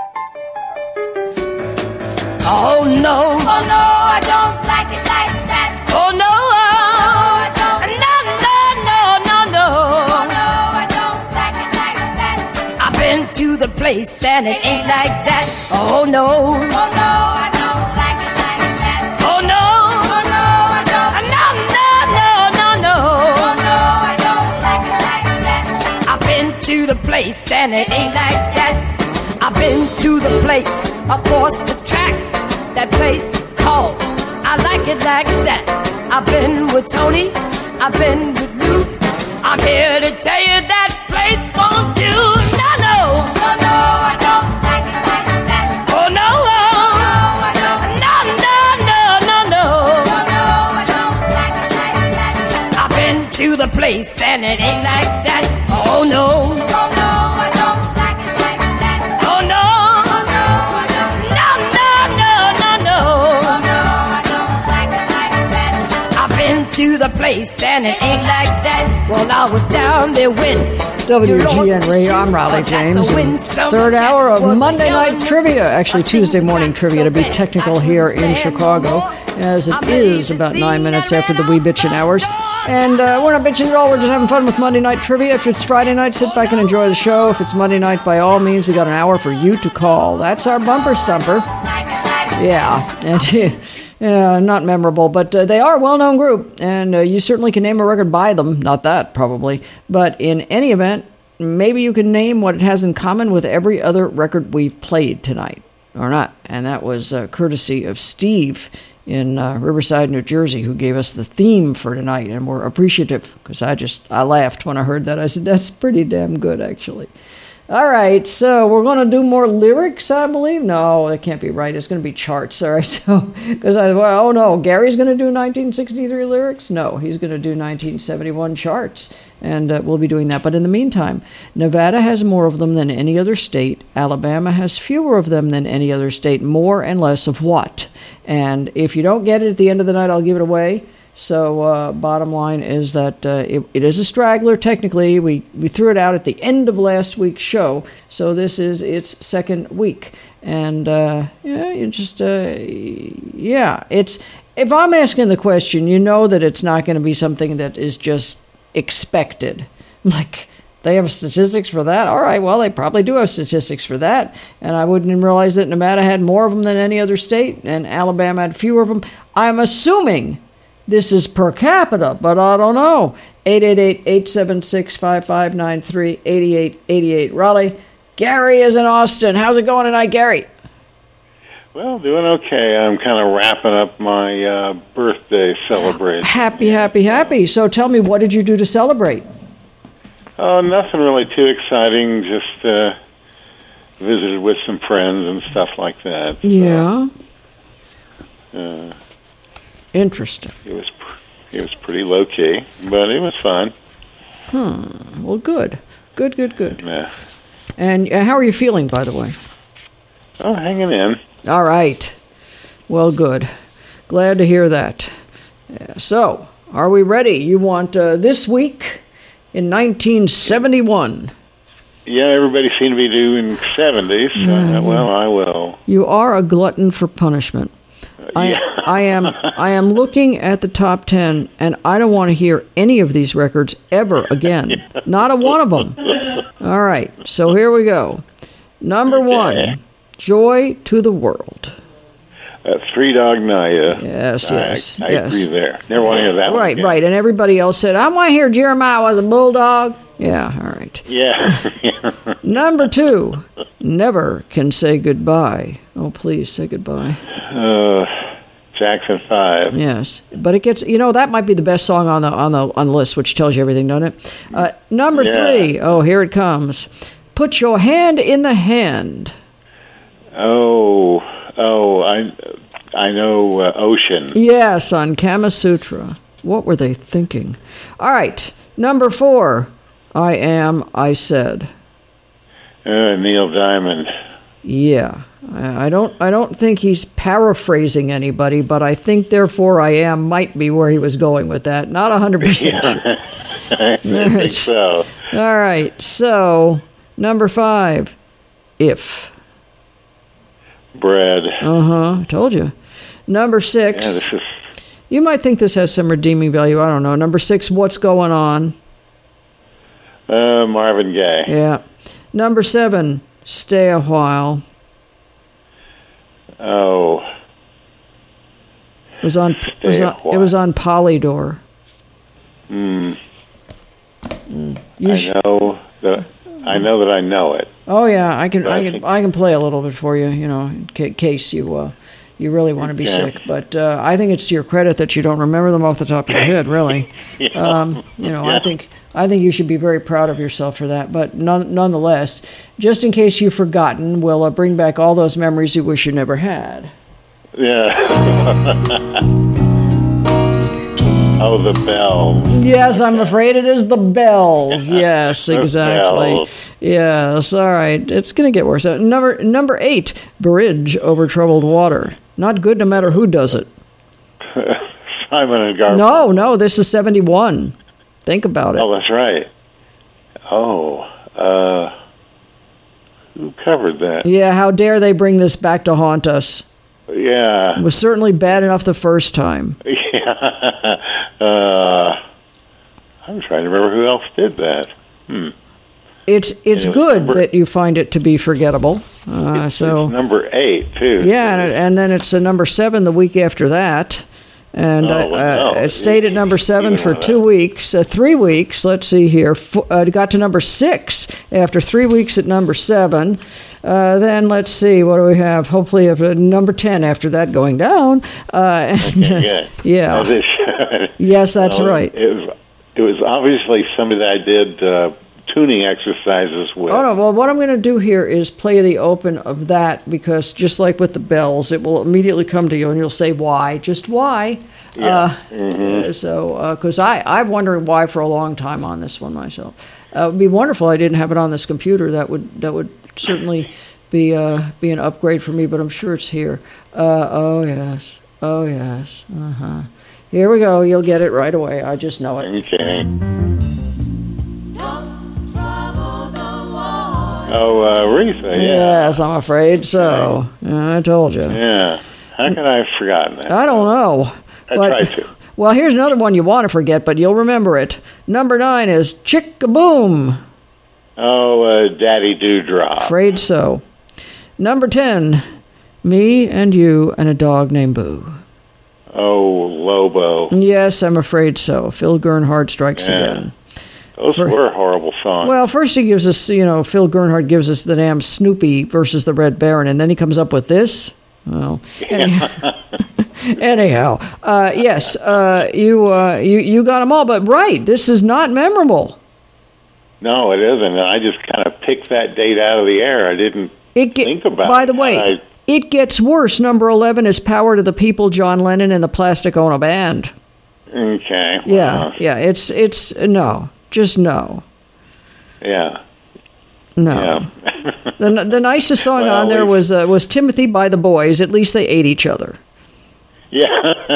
Oh no, oh no, I don't like it like that. Oh no, no, I don't. No, no, no, no, no. Oh no, I don't like it like that. I've been to the place and it ain't like that. Oh no, oh no, I don't like it like that. Oh no, oh no, I don't. No, no, no, no, no. Oh no, I don't like it like that. I've been to the place and it ain't like that. I've been to the place across the track. That place called I Like It Like That. I've been with Tony, I've been with Lou. I'm here to tell you that place won't do. No, no, no, no, I don't like it like that. Oh no, oh, no, I don't. No, no, no, no, no. No, no, I don't like it like that. I've been to the place and it ain't like that. Oh no, oh no, I don't like it like that. Oh no. To the place and it ain't like that. Well, I was down there when W G N Radio. I'm Raleigh James. Third hour of Monday Night Trivia. Actually, Tuesday morning trivia to be technical here in Chicago, as it is about nine minutes after the wee bitchin' hours. And uh, we're not bitching at all. We're just having fun with Monday Night Trivia. If it's Friday night, sit back and enjoy the show. If it's Monday night, by all means, we got an hour for you to call. That's our bumper stumper. Yeah, and yeah, not memorable, but uh, they are a well-known group, and uh, you certainly can name a record by them. Not that, probably. But in any event, maybe you can name what it has in common with every other record we've played tonight. or not. And that was uh, courtesy of Steve in uh, Riverside, New Jersey, who gave us the theme for tonight, and we're appreciative because I just I laughed when I heard that. I said that's pretty damn good, actually. All right, so we're going to do more lyrics, I believe. No, that can't be right. It's going to be charts. All right, so because I well, oh no, Gary's going to do nineteen sixty-three lyrics. No, he's going to do nineteen seventy-one charts, and uh, we'll be doing that. But in the meantime, Nevada has more of them than any other state. Alabama has fewer of them than any other state. More and less of what? And if you don't get it at the end of the night, I'll give it away. So uh, bottom line is that uh, it, it is a straggler. Technically, we, we threw it out at the end of last week's show, so this is its second week. And uh, yeah, you just uh, yeah, it's if I'm asking the question, you know that it's not going to be something that is just expected. Like they have statistics for that. All right, well they probably do have statistics for that. And I wouldn't realize that Nevada had more of them than any other state, and Alabama had fewer of them. I'm assuming this is per capita, but I don't know. eight eight eight, eight seven six, five five nine three, eight eight eight eight. Raleigh, Gary is in Austin. How's it going tonight, Gary? Well, doing okay. I'm kind of wrapping up my uh, birthday celebration. Happy, happy, happy. So tell me, what did you do to celebrate? Oh, nothing really too exciting. Just uh, visited with some friends and stuff like that. Yeah. So, uh, Interesting. It was it was pretty low key, but it was fun. Hmm. Well, good, good, good, good. Yeah. And uh, how are you feeling, by the way? Oh, hanging in. All right. Well, good. Glad to hear that. Yeah. So, are we ready? You want uh, this week in nineteen seventy-one? Yeah, everybody seemed to be doing seventies. So Mm. well, I will. You are a glutton for punishment. I, yeah. I am I am looking at the top ten, and I don't want to hear any of these records ever again. Not a one of them. All right, so here we go. Number Okay. one, Joy to the World. Uh, Three Dog Night. Yes, I, yes, I yes. agree there. Never want to hear that one. Right, again. right. And everybody else said, I want to hear Jeremiah was a bulldog. Yeah, all right. Yeah. Number two, Never Can Say Goodbye. Oh, please say goodbye. Uh, Jackson Five. Yes, but it gets, you know, that might be the best song on the on the on the list, which tells you everything, doesn't it? Uh, number Yeah. three, oh, here it comes. Put Your Hand in the Hand. Oh, oh, I, I know. Uh, Ocean. Yes, on Kama Sutra. What were they thinking? All right, number four, I Am, I Said. Uh, Neil Diamond. Yeah, I I don't I don't think he's paraphrasing anybody, but I think Therefore I Am might be where he was going with that. Not one hundred percent sure. I think so. All right, so number five, If. Bread. Uh-huh, told you. Number six, Yeah, this is. you might think this has some redeeming value, I don't know. Number six, What's Going On? Uh, Marvin Gaye. Yeah. Number seven, Stay a While. Oh. It was on, it was Stay a on, it was on Polydor. Hmm. Mm. You I sh- know that. I know that I know it. Oh yeah, I can But I I can think- I can play a little bit for you, you know, in ca- case you uh, you really want to be Okay. sick. But uh, I think it's to your credit that you don't remember them off the top of your head, really. Yeah. um, you know, I Yeah. think I think you should be very proud of yourself for that. But none, nonetheless, just in case you've forgotten, we'll uh, bring back all those memories you wish you never had. Yeah. Oh, the bell. Yes, I'm afraid it is the bells. Yes, The exactly. bells. Yes, all right. It's going to get worse. Uh, number number eight, Bridge Over Troubled Water. Not good no matter who does it. Simon and Garfunkel. No, no, this is seventy-one. Think about it. Oh, that's right. Oh, uh, who covered that? Yeah, how dare they bring this back to haunt us? Yeah. It was certainly bad enough the first time. Yeah. Uh, I'm trying to remember who else did that. Hmm. It's it's It was good number- that you find it to be forgettable. Uh, so Number eight, too. yeah, and, and then it's a number seven the week after that. And Oh, I, well, uh, no. it stayed at number seven Even for with two weeks, uh, three weeks. Let's see here. F- uh, it got to number six after three weeks at number seven. Uh, then let's see, what do we have? Hopefully, if, uh, number ten after that going down. Uh, and, Okay, good. yeah. As it should. Yes, that's Well, right. It was, it was obviously somebody that I did uh, tuning exercises with. Oh, no. Well, what I'm going to do here is play the open of that because just like with the bells, it will immediately come to you and you'll say, why? Just why? Yeah. Uh, Mhm. uh, so, because I, I've wondered why for a long time on this one myself. Uh, it would be wonderful I didn't have it on this computer. That would that would certainly be uh, be an upgrade for me, but I'm sure it's here. Uh, oh, yes. Oh, yes. Uh-huh. Here we go. You'll get it right away. I just know it. Okay. Oh, uh, Aretha, yeah. Yes, I'm afraid so. Yeah, I told you. Yeah. How could I have forgotten that? I don't know. I but, tried to. Well, here's another one you want to forget, but you'll remember it. Number nine is Chick-a-Boom. Oh, uh, Daddy Dewdrop. Afraid so. Number ten, Me and You and a Dog Named Boo. Oh, Lobo. Yes, I'm afraid so. Phil Gernhardt strikes Yeah. again. Those For- were horrible songs. Well, first he gives us, you know, Phil Gernhardt gives us the damn Snoopy versus the Red Baron, and then he comes up with this. Well, anyhow, anyhow uh, yes, uh, you, uh, you you got them all, but right, this is not memorable. No, it isn't. I just kind of picked that date out of the air. I didn't It get, think about by it. the way, I, it gets worse. Number eleven is Power to the People, John Lennon and the Plastic Ono Band. okay. Yeah, well, yeah, it's, it's, no, just no. yeah. No. Yeah. The, the nicest song Well, on there we- was uh, was Timothy by the Boys. At least they ate each other. Yeah.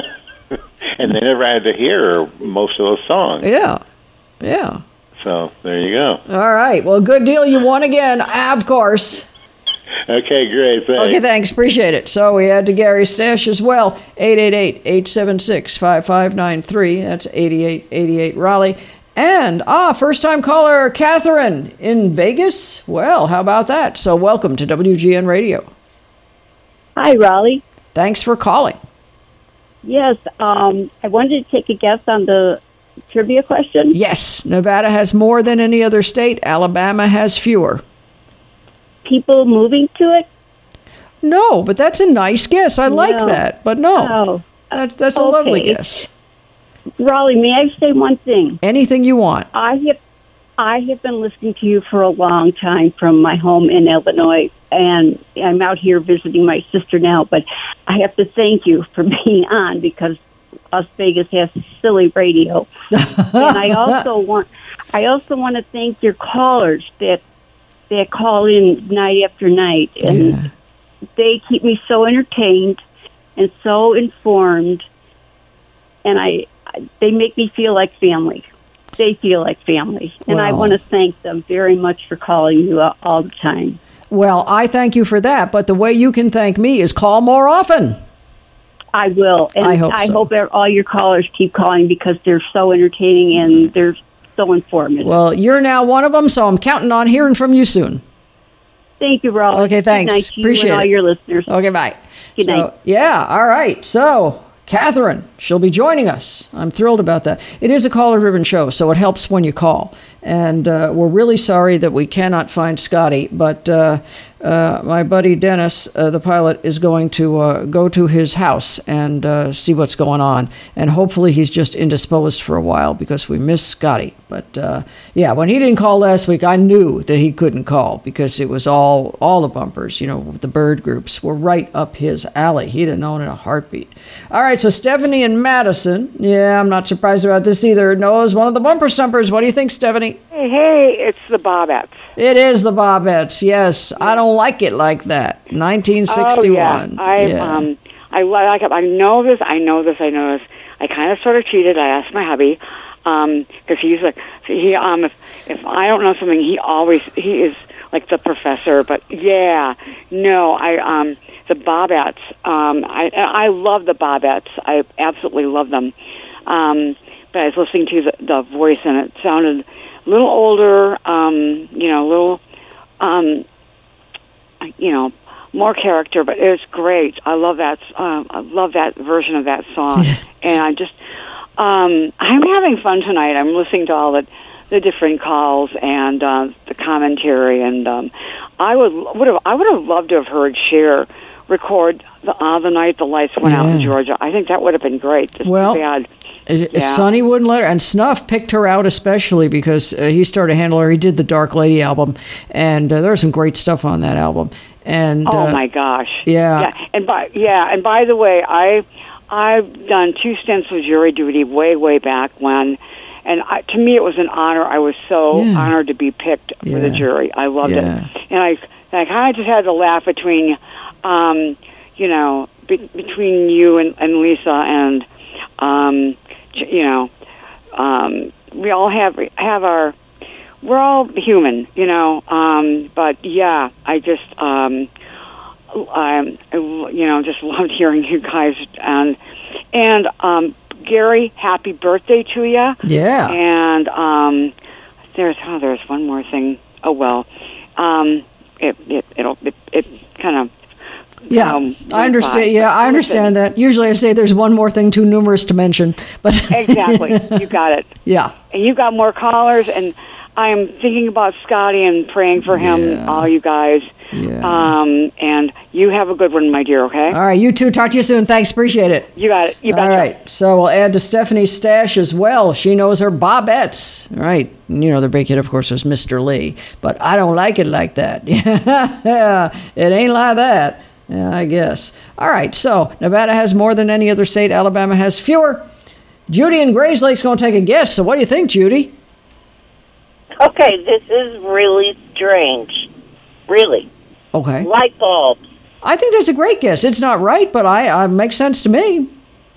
And they never had to hear most of those songs. Yeah, yeah. So there you go. All right. Well, good deal. You won again, of course. Okay, great. Thanks. Okay, thanks. Appreciate it. So we had to Gary Stash as well. eight eight eight, eight seven six, five five nine three. That's eighty-eight eighty-eight Raleigh. And, ah, first-time caller, Catherine in Vegas. Well, how about that? So welcome to W G N Radio. Hi, Raleigh. Thanks for calling. Yes, um, I wanted to take a guess on the trivia question. Yes, Nevada has more than any other state. Alabama has fewer. People moving to it? No, but that's a nice guess. I like No. that. But no, Oh. that, that's a Okay. lovely guess. Raleigh, may I say one thing? Anything you want. I have I have been listening to you for a long time from my home in Illinois, and I'm out here visiting my sister now, but I have to thank you for being on because Las Vegas has silly radio. And I also want I also want to thank your callers that that call in night after night, and Yeah. they keep me so entertained and so informed, and I they make me feel like family. They feel like family, and I Wow. want to thank them very much for calling you all, all the time. Well, I thank you for that, but the way you can thank me is call more often. I will, and I hope I so. hope that all your callers keep calling because they're so entertaining and they're so informative. Well, you're now one of them, so I'm counting on hearing from you soon. Thank you, Raleigh. Okay, thanks. Good night to you Appreciate and all it. your listeners. Okay, bye. Good So, night. Yeah, all right. So, Catherine, she'll be joining us. I'm thrilled about that. It is a caller-driven show, so it helps when you call. And uh, we're really sorry that we cannot find Scotty, but uh, uh, my buddy Dennis, uh, the pilot, is going to uh, go to his house and uh, see what's going on. And hopefully he's just indisposed for a while because we miss Scotty. But uh, yeah, when he didn't call last week, I knew that he couldn't call because it was all all the bumpers, you know, the bird groups were right up his alley. He'd have known in a heartbeat. All right, so Stephanie and Madison. Yeah, I'm not surprised about this either. Knows one of the bumper stumpers. What do you think, Stephanie? Hey, hey, it's the Bobettes. It is the Bobettes. Yes, I don't like it like that. nineteen sixty-one. Oh, yeah. I Yeah. um, I like it. I know this. I know this. I know this. I kind of sort of cheated. I asked my hubby um, because he's like he um if if I don't know something, he always he is like the professor. But yeah, no, I um the Bobettes. Um, I I love the Bobettes. I absolutely love them. Um, but I was listening to the, the voice, and it sounded a little older. Um, you know, a little um, you know. more character, but it was great. I love that. Um, I love that version of that song, and I just, um, I'm having fun tonight. I'm listening to all the, the different calls and uh, the commentary, and um, I would would have I would have loved to have heard Cher record the, uh, the night the lights went out in Yeah. Georgia. I think that would have been great. Just Well, too bad. If Yeah. Sonny wouldn't let her, and Snuff picked her out especially because uh, he started to handle her. He did the Dark Lady album, and uh, there was some great stuff on that album. And Oh uh, my gosh! yeah. yeah, and by yeah, and by the way, I I've done two stints with jury duty way way back when, and I, to me it was an honor. I was so Yeah. honored to be picked for the Yeah. jury. I loved Yeah. it, and I I kind of just had to laugh between, um, you know, be, between you and, and Lisa, and um, j- you know, um, we all have have our. We're all human, you know, um, but yeah, I just, um, I, I, you know, just loved hearing you guys. And, and, um, Gary, happy birthday to you. Yeah. And, um, there's, oh, there's one more thing. Oh, well, um, it, it, it'll, it, it kind of, Yeah, um, I understand. went by. Yeah, I understand that. Usually I say there's one more thing too numerous to mention, but Exactly. You got it. Yeah. And you got more callers, and I'm thinking about Scotty and praying for him, all you guys. Yeah. Um, and you have a good one, my dear, okay? All right, you two. Talk to you soon. Thanks. Appreciate it. You got it. You All betcha. right. So we'll add to Stephanie's stash as well. She knows her Bobettes. All right. You know, the big hit, of course, was Mister Lee. But I don't like it like that. Yeah, it ain't like that. Yeah, I guess. All right. So Nevada has more than any other state. Alabama has fewer. Judy in Grayslake's going to take a guess. So what do you think, Judy? Okay, this is really strange. Really. Okay. Light bulbs. I think that's a great guess. It's not right, but I, I makes sense to me.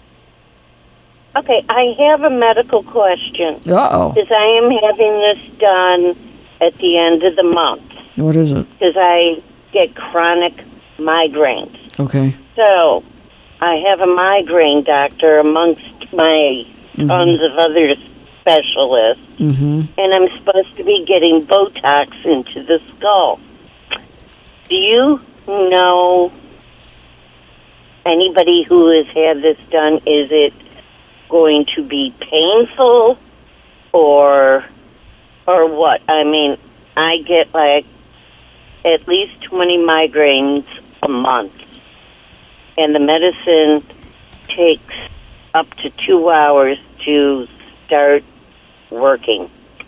Okay, I have a medical question. Uh-oh. Because I am having this done at the end of the month. What is it? Because I get chronic migraines. Okay. So, I have a migraine doctor amongst my Mhm. tons of other specialists. Mm-hmm. And I'm supposed to be getting Botox into the skull. Do you know anybody who has had this done? Is it going to be painful or or what? I mean, I get like at least twenty migraines a month, and the medicine takes up to two hours to start working.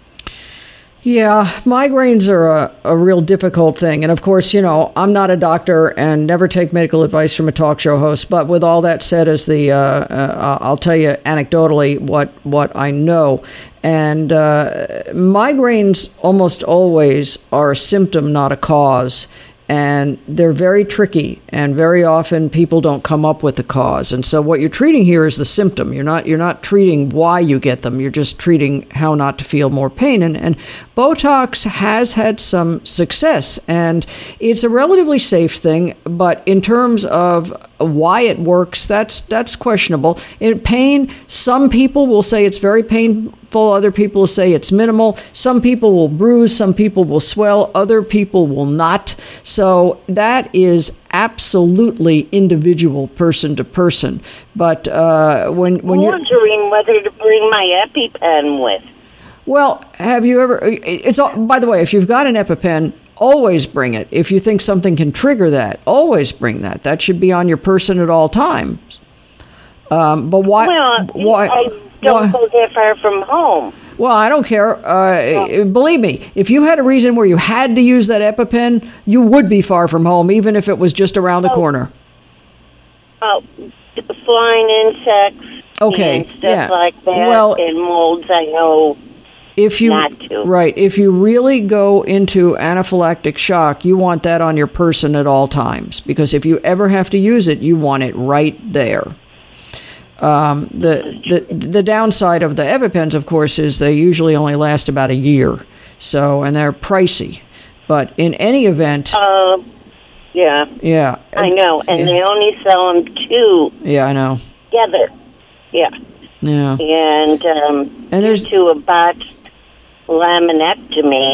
Yeah, migraines are a, a real difficult thing. And of course, you know, I'm not a doctor and never take medical advice from a talk show host. But with all that said, as the uh, uh, I'll tell you anecdotally what, what I know. And uh, migraines almost always are a symptom, not a cause. And they're very tricky, and very often people don't come up with the cause. And so what you're treating here is the symptom. You're not you're not treating why you get them. You're just treating how not to feel more pain. And, and Botox has had some success, and it's a relatively safe thing. But in terms of why it works, that's that's questionable. In pain, some people will say it's very painful. Other people will say it's minimal. Some people will bruise. Some people will swell. Other people will not. So that is absolutely individual, person to person. But uh, when when I'm you're wondering whether to bring my EpiPen with. well, have you ever? It's all, by the way, if you've got an EpiPen, always bring it. If you think something can trigger that, always bring that. That should be on your person at all times. Um, but why? Well, why? I don't why- go that far from home. Well, I don't care. Uh, believe me, if you had a reason where you had to use that EpiPen, you would be far from home, even if it was just around the corner. Oh, flying insects Okay, and stuff yeah. like that, Well- and molds, I know If you not to. right, if you really go into anaphylactic shock, you want that on your person at all times, because if you ever have to use it, you want it right there. Um, the the the downside of the EpiPens, of course, is they usually only last about a year, so and they're pricey. But in any event, Uh, yeah, yeah, I know, and yeah. they only sell them two yeah, I know, together. Yeah, yeah. and um, And due there's- to a botched laminectomy,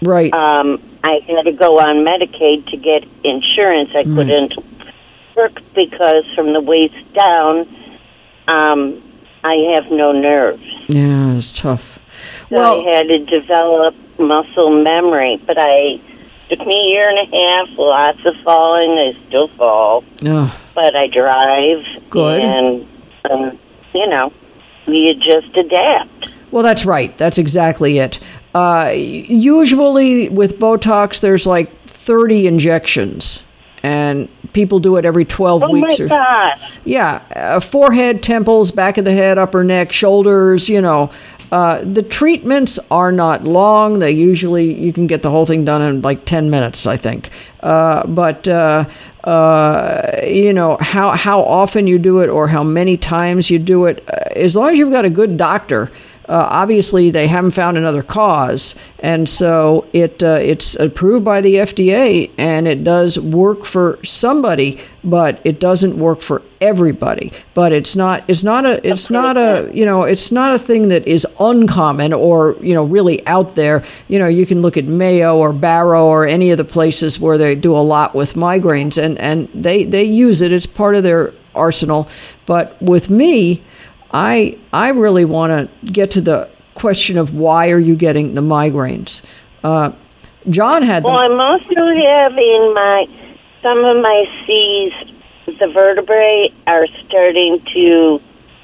Right. Um, I had to go on Medicaid to get insurance. I Mm. couldn't work because from the waist down, um, I have no nerves. Yeah, it's tough. So I had to develop muscle memory, but I took me a year and a half, lots of falling. I still fall, Oh, but I drive. Good. And, um, you know, you just adapt. well, that's right. That's exactly it. Uh, usually with Botox, there's like thirty injections, and people do it every twelve Oh, weeks. my or, God. Yeah, uh, forehead, temples, back of the head, upper neck, shoulders, you know. Uh, the treatments are not long. They usually, you can get the whole thing done in like ten minutes, I think. Uh, but, uh, uh, you know, how, how often you do it or how many times you do it, uh, as long as you've got a good doctor, uh, obviously they haven't found another cause. And so it uh, it's approved by the F D A, and it does work for somebody, but it doesn't work for everybody. But it's not it's not a it's not a you know it's not a thing that is uncommon or you know really out there. You know, you can look at Mayo or Barrow or any of the places where they do a lot with migraines, and and they they use it. It's part of their arsenal. But with me, I I really want to get to the question of why are you getting the migraines? Uh, John had them. Well, I'm also having my, some of my C's, the vertebrae are starting to,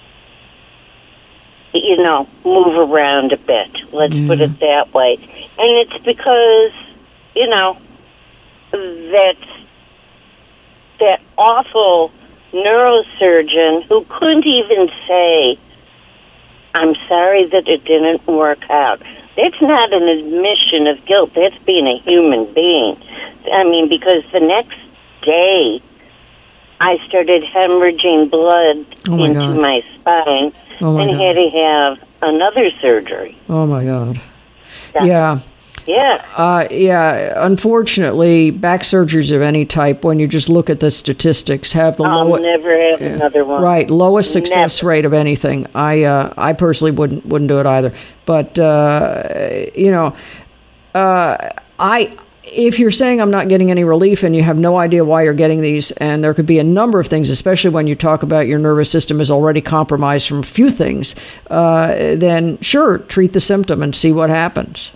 you know, move around a bit. Let's Mm. put it that way. And it's because, you know, that, that awful neurosurgeon who couldn't even say, I'm sorry that it didn't work out. That's not an admission of guilt. That's being a human being. I mean, because the next day, I started hemorrhaging blood Oh, my into God. my spine Oh, my and God. had to have another surgery. Oh my God. Yeah. Yeah. Uh, yeah. Unfortunately, back surgeries of any type, when you just look at the statistics, have the I'll lowest. never have another one. Right, lowest success rate of anything. I uh, I personally wouldn't wouldn't do it either. But uh, you know, uh, I if you're saying I'm not getting any relief and you have no idea why you're getting these, and there could be a number of things, especially when you talk about your nervous system is already compromised from a few things, uh, then sure, treat the symptom and see what happens.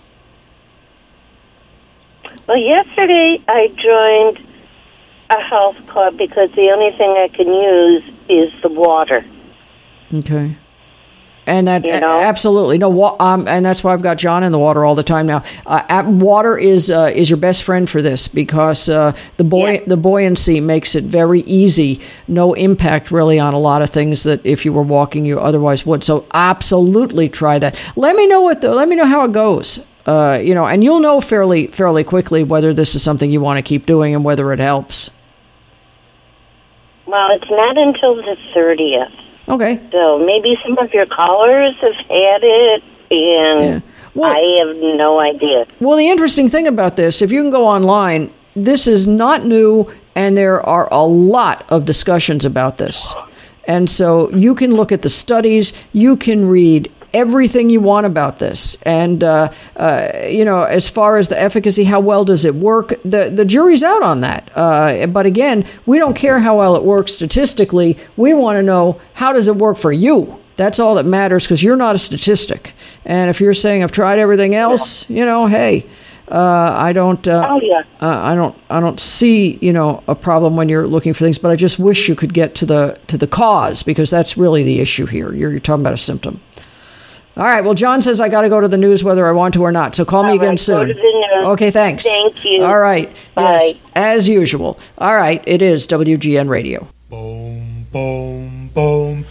Well, yesterday I joined a health club because the only thing I can use is the water. Okay. And that You know? absolutely no, wa- um, and that's why I've got John in the water all the time now. Uh, at- water is uh, is your best friend for this because uh, the buoy- the buoyancy makes it very easy, no impact really on a lot of things that if you were walking you otherwise would. So absolutely try that. Let me know what the, let me know how it goes. Uh, you know, and you'll know fairly fairly quickly whether this is something you want to keep doing and whether it helps. Well, it's not until the thirtieth. Okay. So maybe some of your callers have had it, and I have no idea. Well, the interesting thing about this, if you can go online, this is not new, and there are a lot of discussions about this. And so you can look at the studies, you can read everything you want about this. And, uh, uh, you know, as far as the efficacy, how well does it work, the, the jury's out on that. Uh, but again, we don't care how well it works statistically. We want to know, how does it work for you? That's all that matters, because you're not a statistic. And if you're saying, I've tried everything else, you know, hey, uh, I don't, uh, oh, yeah. uh, I don't, I don't see, you know, a problem when you're looking for things. But I just wish you could get to the to the cause, because that's really the issue here. You're, you're talking about a symptom. All right. Well, John says I got to go to the news whether I want to or not. So call me All again right, soon. go to the news. Okay. Thanks. Thank you. All right. Bye. Yes, as usual. All right. It is W G N Radio. Boom, boom.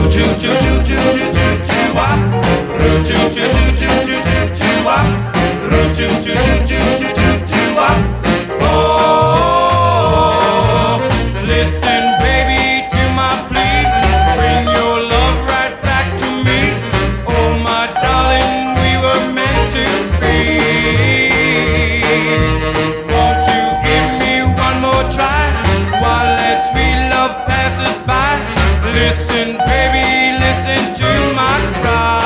Oh, listen, baby, to my plea. Bring your love right back to me. Oh, my darling, we were meant to be. Won't you give me one more try while that sweet love passes by? Listen, baby, listen to my cry.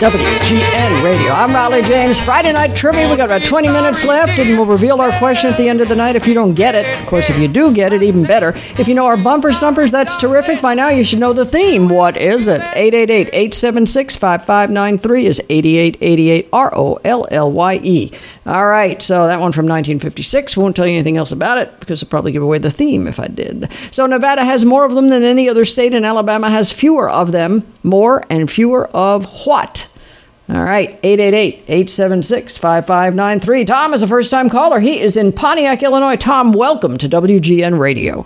W G N Radio. I'm Raleigh James. Friday Night Trivia. We got about twenty minutes left, and we'll reveal our question at the end of the night if you don't get it. Of course, if you do get it, even better. If you know our bumper stumpers, that's terrific. By now, you should know the theme. What is it? eight eight eight, eight seven six, five five nine three is eighty-eight eighty-eight, R O L L Y E. All right, so that one from nineteen fifty-six. Won't tell you anything else about it because I'd probably give away the theme if I did. So Nevada has more of them than any other state, and Alabama has fewer of them. More and fewer of what? All right, eight eight eight, eight seven six, five five nine three. Tom is a first-time caller. He is in Pontiac, Illinois. Tom, welcome to W G N Radio.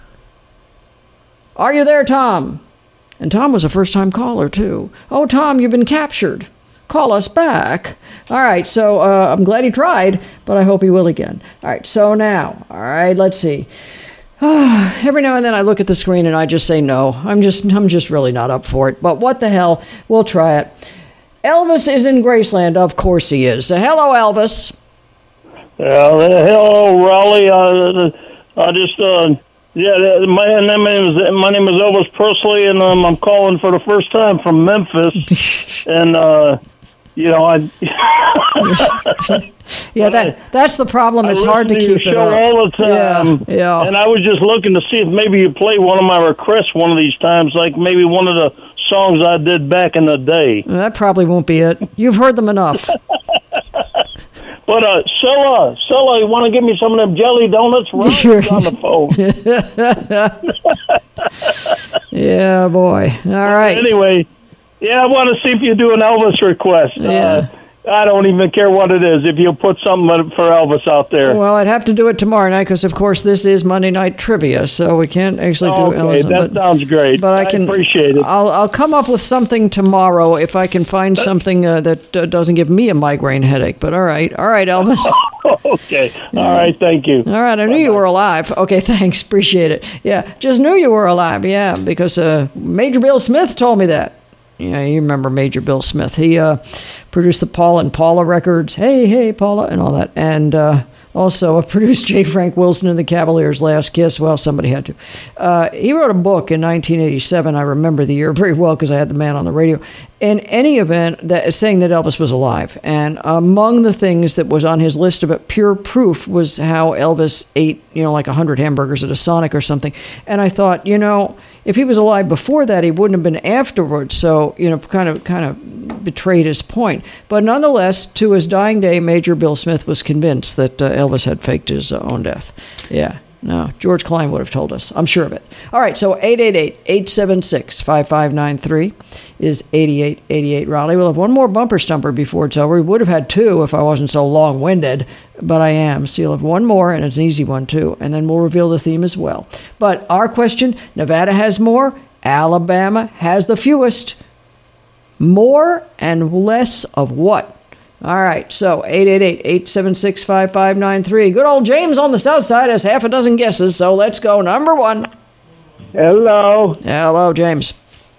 Are you there, Tom? And Tom was a first-time caller, too. Oh, Tom, you've been captured. Call us back. All right, so uh, I'm glad he tried, but I hope he will again. All right, so now, all right, let's see. Every now and then I look at the screen and I just say no. I'm just, I'm just really not up for it. But what the hell? We'll try it. Elvis is in Graceland. Of course he is. Uh, hello, Elvis. Uh, hello, Raleigh. Uh, I just, uh, yeah, my name is my name is Elvis Presley, and um, I'm calling for the first time from Memphis. and uh, you know, I. yeah, that that's the problem. It's hard to, to keep your it show up. all the time. Yeah, yeah. And I was just looking to see if maybe you play one of my requests one of these times, like maybe one of the songs I did back in the day. That probably won't be it. You've heard them enough. But uh, Scylla, Scylla, you want to give me some of them jelly donuts? Ryan's on the phone. Yeah, boy. All right. Anyway, yeah, I want to see if you do an Elvis request. Yeah. Uh, I don't even care what it is. If you'll put something for Elvis out there. Well, I'd have to do it tomorrow night because, of course, this is Monday Night Trivia, so we can't actually do okay, Elvis. that but, sounds great. But I can I appreciate it. I'll I'll come up with something tomorrow if I can find something uh, that uh, doesn't give me a migraine headache. But all right, all right, Elvis. Okay. All right. Thank you. All right. I knew you were alive. Okay. Thanks. Appreciate it. Yeah. Just knew you were alive. Yeah. Because uh, Major Bill Smith told me that. Yeah. You remember Major Bill Smith. He uh, produced the Paul and Paula records. Hey, hey, Paula, and all that. And uh, also produced J. Frank Wilson and the Cavaliers' Last Kiss. Well, somebody had to. Uh, he wrote a book in nineteen eighty-seven. I remember the year very well because I had the man on the radio. In any event, that is saying that Elvis was alive. And among the things that was on his list of it, pure proof was how Elvis ate, you know, like one hundred hamburgers at a Sonic or something. And I thought, you know, if he was alive before that, he wouldn't have been afterwards. So, you know, kind of kind of betrayed his point. But nonetheless, to his dying day, Major Bill Smith was convinced that uh, Elvis had faked his uh, own death. Yeah. No, George Klein would have told us. I'm sure of it. All right, so eight eight eight, eight seven six, five five nine three is eighty-eight eighty-eight Raleigh. We'll have one more bumper stumper before it's over. We would have had two if I wasn't so long-winded, but I am. So you'll have one more, and it's an easy one, too. And then we'll reveal the theme as well. But our question, Nevada has more. Alabama has the fewest. More and less of what? All right, so eight eight eight, eight seven six, five five nine three. Good old James on the south side has half a dozen guesses, so let's go. Number one. Hello. Hello, James.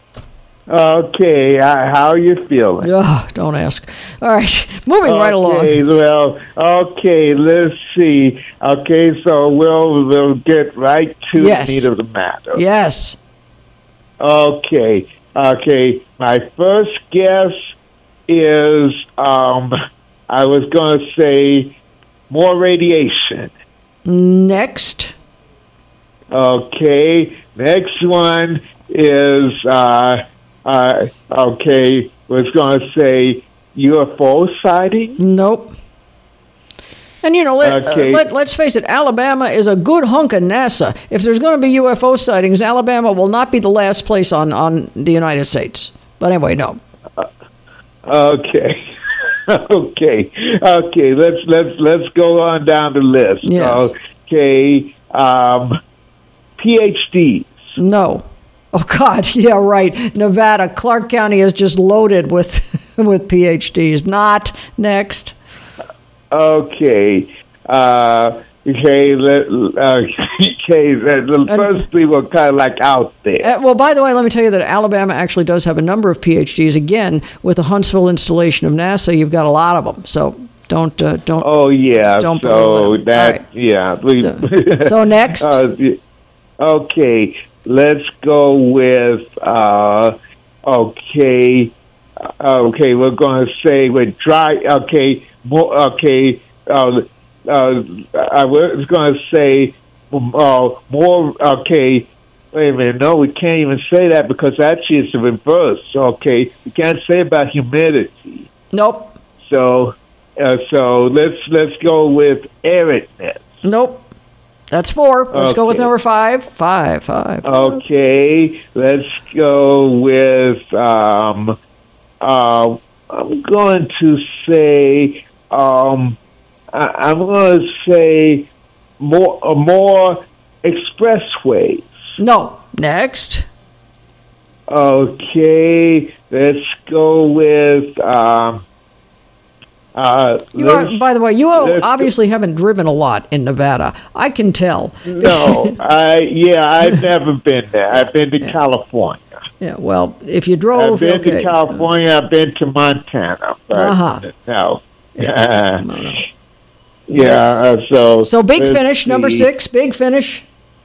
Okay, uh, how are you feeling? Oh, don't ask. All right, moving right along. Okay, well, okay, let's see. Okay, so we'll, we'll get right to yes. the meat of the matter. Yes. Okay, okay, my first guess is, um, I was going to say more radiation. Next. Okay, next one is, uh, uh, okay, was going to say U F O sighting. Nope. And, you know, let, okay. uh, let, let's face it, Alabama is a good hunk of NASA. If there's going to be U F O sightings, Alabama will not be the last place on, on the United States. But anyway, no. Okay, okay, okay. Let's let's let's go on down the list. Yes. Okay, um, P H Ds. No. Oh God, yeah, right. Nevada, Clark County is just loaded with with P H Ds. Not next. Okay. Uh, Okay, let, uh, okay. The first three were kind of like out there. Uh, well, by the way, let me tell you that Alabama actually does have a number of P H Ds. Again, with the Huntsville installation of NASA, you've got a lot of them. So don't uh, don't. Oh yeah. Don't so that right. yeah. So, so next. uh, okay, let's go with uh, okay. okay, we're going to say with dry. Okay, more. Okay, uh, uh, I was going to say uh, more. Okay, wait a minute. No, we can't even say that because actually it's the reverse. Okay, we can't say about humidity. Nope. So, uh, so let's let's go with aridness. Nope. That's four. Let's Okay. go with number five. Five, five. Okay, let's go with. Um, uh, I'm going to say. Um, I, I'm going to say more uh, more expressways. No. Next. Okay, let's go with. Um, uh, You are, let's- by the way, you let's- obviously haven't driven a lot in Nevada. I can tell. No, I yeah, I've never been there. I've been to California. Yeah, well, if you drove, I've been okay. to California. I've been to Montana. But Uh-huh. No. Yeah. yeah. uh, So. So big let's finish, number see. six, big finish.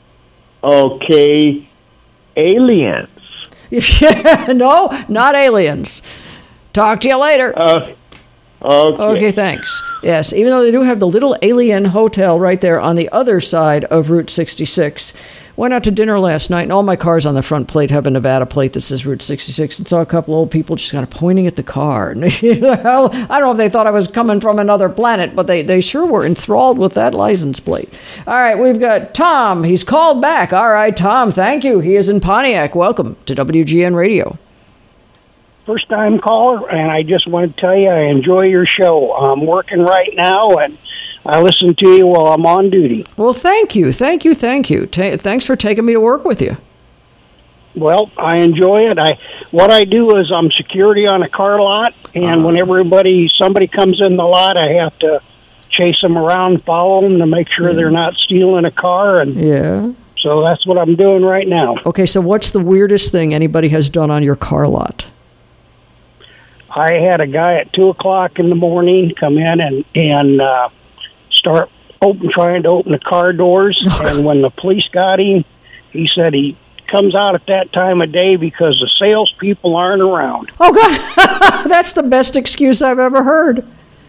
Okay. Aliens. No, not aliens. Talk to you later. Uh, okay. Okay, thanks. Yes, even though they do have the Little Alien Hotel right there on the other side of Route sixty-six. Went out to dinner last night, and all my cars on the front plate have a Nevada plate that says Route sixty-six, and saw a couple old people just kind of pointing at the car. And I don't know if they thought I was coming from another planet, but they, they sure were enthralled with that license plate. All right, we've got Tom. He's called back. All right, Tom, thank you. He is in Pontiac. Welcome to W G N Radio. First time caller, and I just want to tell you I enjoy your show. I'm working right now, and I listen to you while I'm on duty. Well, thank you. Thank you. Thank you. Ta- thanks for taking me to work with you. Well, I enjoy it. I what I do is I'm security on a car lot, and when everybody somebody comes in the lot, I have to chase them around, follow them to make sure they're not stealing a car, and Yeah. so that's what I'm doing right now. Okay, so what's the weirdest thing anybody has done on your car lot? I had a guy at two o'clock in the morning come in and and uh, start open trying to open the car doors. And when the police got him, he said he comes out at that time of day because the salespeople aren't around. Oh, God. That's the best excuse I've ever heard.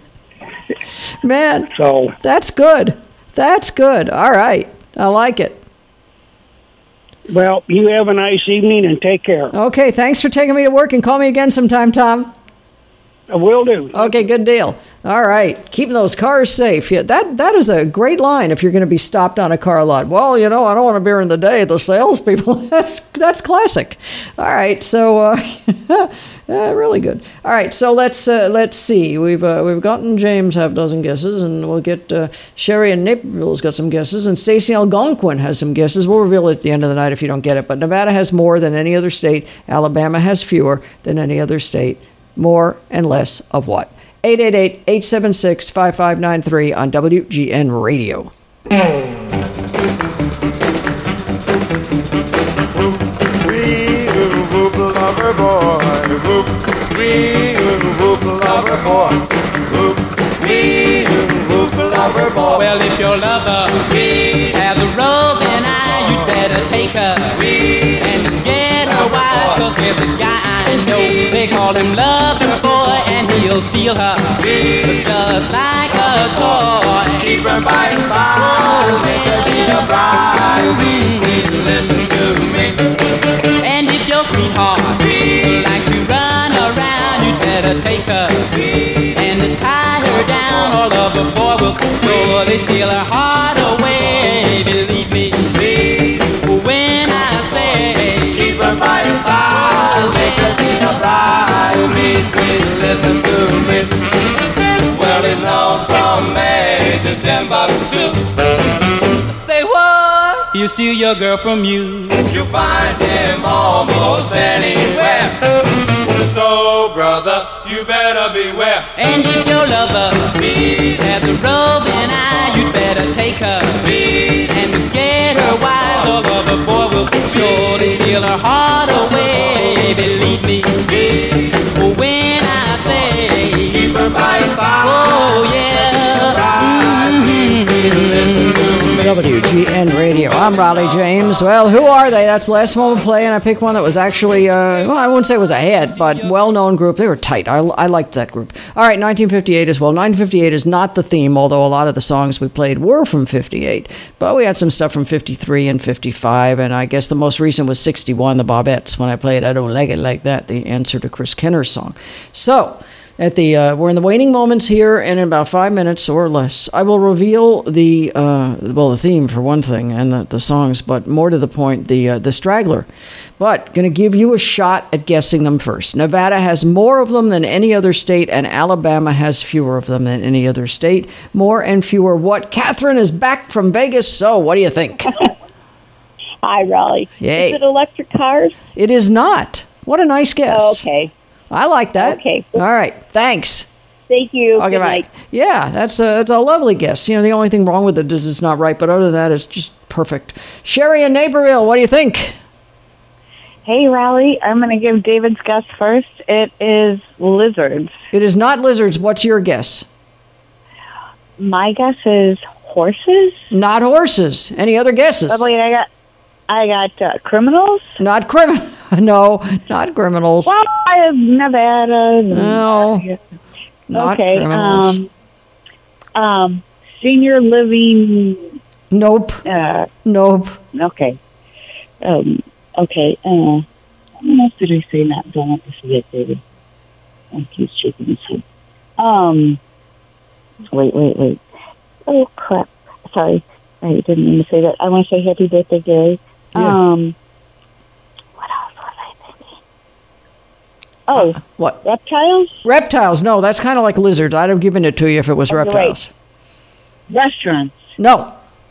Man, so that's good. That's good. All right. I like it. Well, you have a nice evening and take care. Okay, thanks for taking me to work, and call me again sometime, Tom. I will do. Okay, good deal. All right, keeping those cars safe. Yeah, that that is a great line if you're going to be stopped on a car lot. Well, you know, I don't want to be in the day. The salespeople. That's that's classic. All right, so uh, uh, really good. All right, so let's uh, let's see. We've uh, we've gotten James half dozen guesses, and we'll get uh, Sherry in Naperville's got some guesses, and Stacey Algonquin has some guesses. We'll reveal it at the end of the night if you don't get it. But Nevada has more than any other state. Alabama has fewer than any other state. More and less of what? eight eight eight, eight seven six, five five nine three on W G N Radio. We whoop lover boy, whoop. We whoop lover boy, whoop. We whoop lover boy. Well, if your lover has a roving eye, you'd better take her and get her wise. 'Cause there's a guy I know, they call him Lover Boy, and he'll steal her just like a toy. Keep her by your side, oh, make her be a bride. Please listen to me. And if your sweetheart likes to run around, you'd better take her and tie her down, or Lover Boy will surely steal her heart away. Believe me when I say keep her by your side, make her be a bride. Please, please listen to me. Well, it's known from May to Timbuktu. Say what? He'll steal your girl from you. You'll find him almost anywhere. So, brother, you better beware. And if your lover has a roving eye, you'd better take her and get her wise. Or Lover Boy will surely steal her heart away. Believe me when I say keep her by your side. Oh yeah. W G N Radio. I'm Raleigh James. Well, who are they? That's the last moment play, and I picked one that was actually, uh, well, I wouldn't say it was a hit, but well-known group. They were tight. I, I liked that group. All right, nineteen fifty-eight as well. nineteen fifty-eight is not the theme, although a lot of the songs we played were from fifty-eight. But we had some stuff from fifty-three and fifty-five, and I guess the most recent was sixty-one, the Bobettes, when I played I Don't Like It Like That, the answer to Chris Kenner's song. So... At the uh, we're in the waning moments here, and in about five minutes or less, I will reveal the uh, well the theme for one thing, and the, the songs, but more to the point, the uh, the straggler. But going to give you a shot at guessing them first. Nevada has more of them than any other state, and Alabama has fewer of them than any other state. More and fewer. What? Catherine is back from Vegas. So, what do you think? Hi, Raleigh. Yay. Is it electric cars? It is not. What a nice guess. Oh, okay. I like that. Okay. All right. Thanks. Thank you. Okay, Good bye. night. Yeah, that's a, that's a lovely guess. You know, the only thing wrong with it is it's not right, but other than that, it's just perfect. Sherry in Naperville, what do you think? Hey, Raleigh. I'm going to give David's guess first. It is lizards. It is not lizards. What's your guess? My guess is horses. Not horses. Any other guesses? Oh, wait, I got, I got uh, criminals. Not criminals. No, not criminals. Well, I have Nevada. No, not okay. criminals. Um, um, senior living. Nope. Uh, nope. Okay. Um, okay. Uh, what else did I say? Not don't have to forget, David. Oh, he's shaking his head. Um. Wait, wait, wait. Oh crap! Sorry, I didn't mean to say that. I want to say happy birthday, Gary. Yes. Um. What else was I thinking? Oh, uh, what? Reptiles? Reptiles? No, that's kind of like lizards. I'd have given it to you if it was oh, reptiles. Right. Restaurants? No.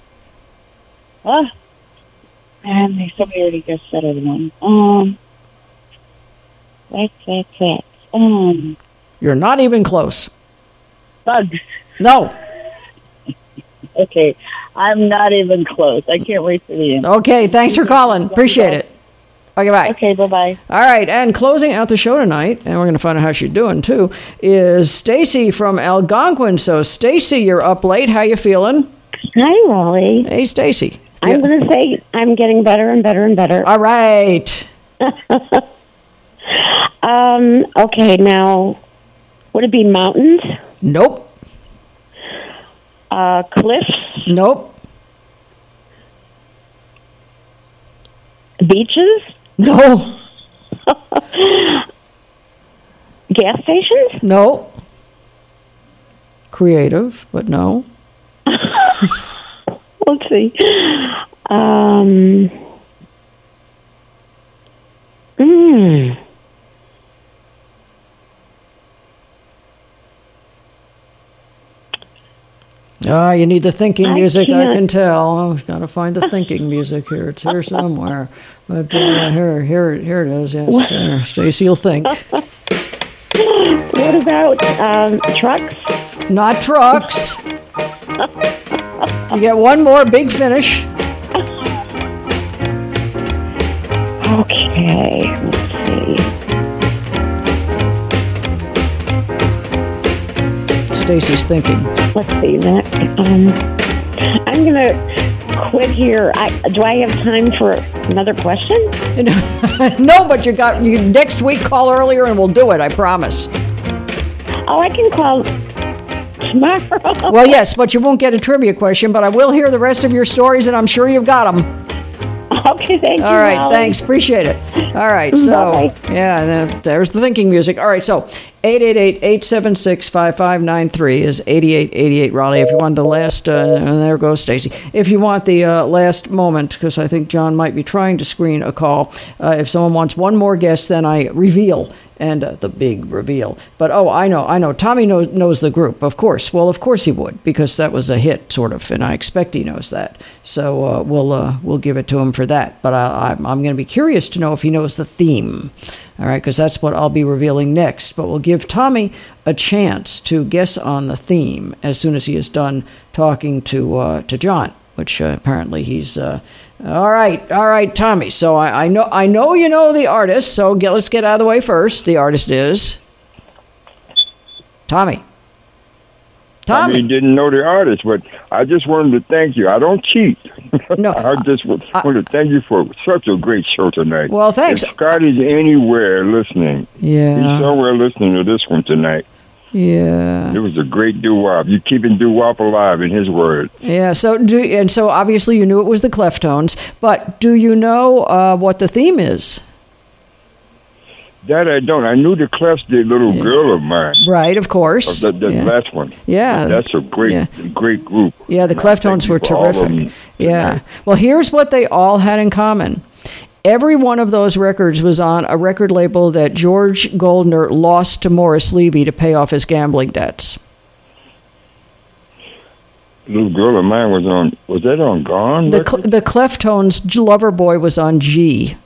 Oh, man, somebody already guessed that other one. Um. That's that's that. Um. You're not even close. Bugs. No. Okay, I'm not even close. I can't wait for the end. Okay, thanks for calling. Appreciate it. Okay, bye. Okay, bye-bye. All right, and closing out the show tonight, and we're going to find out how she's doing, too, is Stacy from Algonquin. So, Stacy, you're up late. How you feeling? Hi, Raleigh. Hey, Stacy. I'm yeah. going to say I'm getting better and better and better. All right. um. Okay, now, would it be mountains? Nope. Uh, cliffs? Nope. Beaches? No. Gas stations? No. Creative, but no. Let's see. Um. Hmm. Ah, you need the thinking music, I, I can tell. I've got to find the thinking music here. It's here somewhere. But uh, here, here, here it is. Yes, uh, Stacy will think. What about um, trucks? Not trucks. You get one more big finish. Okay, let's see. Stacy's thinking. Let's see that. Um, I'm gonna quit here. I, do I have time for another question? No, but you got you next week. Call earlier and we'll do it. I promise. Oh, I can call tomorrow. Well, yes, but you won't get a trivia question. But I will hear the rest of your stories, and I'm sure you've got them. Okay, thank you. All right, Molly. Thanks. Appreciate it. All right, so Bye. yeah, there's the thinking music. All right, so eight eight eight, eight seven six, five five nine three is eighty-eight eighty-eight, Raleigh. If you want the last, uh, and there goes Stacy. If you want the uh, last moment, because I think John might be trying to screen a call. Uh, if someone wants one more guess, then I reveal. And uh, the big reveal. But, oh, I know, I know. Tommy knows, knows the group, of course. Well, of course he would, because that was a hit, sort of, and I expect he knows that. So uh, we'll uh, we'll give it to him for that. But I, I'm, I'm going to be curious to know if he knows the theme, all right, because that's what I'll be revealing next. But we'll give Tommy a chance to guess on the theme as soon as he is done talking to uh, to John, which uh, apparently he's... Uh, all right, all right, Tommy. So I, I know I know you know the artist, so get, let's get out of the way first. The artist is... Tommy. Tommy. I mean, didn't know the artist, but I just wanted to thank you. I don't cheat. No, I just want to thank you for such a great show tonight. Well, thanks. If Scotty's anywhere listening, Yeah. he's somewhere listening to this one tonight. Yeah. It was a great doo-wop. You're keeping doo-wop alive, in his words. Yeah, so do, and so obviously you knew it was the Cleftones, but do you know uh, what the theme is? That I don't. I knew the Clefs did Little Girl of Mine. Right, of course. Oh, the the Yeah. last one. Yeah. That's a great, Yeah. great group. Yeah, the And I Cleftones thank you were for all of terrific. them Yeah. tonight. Well, here's what they all had in common. Every one of those records was on a record label that George Goldner lost to Morris Levy to pay off his gambling debts. Little Girl of Mine was on. Was that on Gone? The Cl- the Cleftones' Loverboy was on G.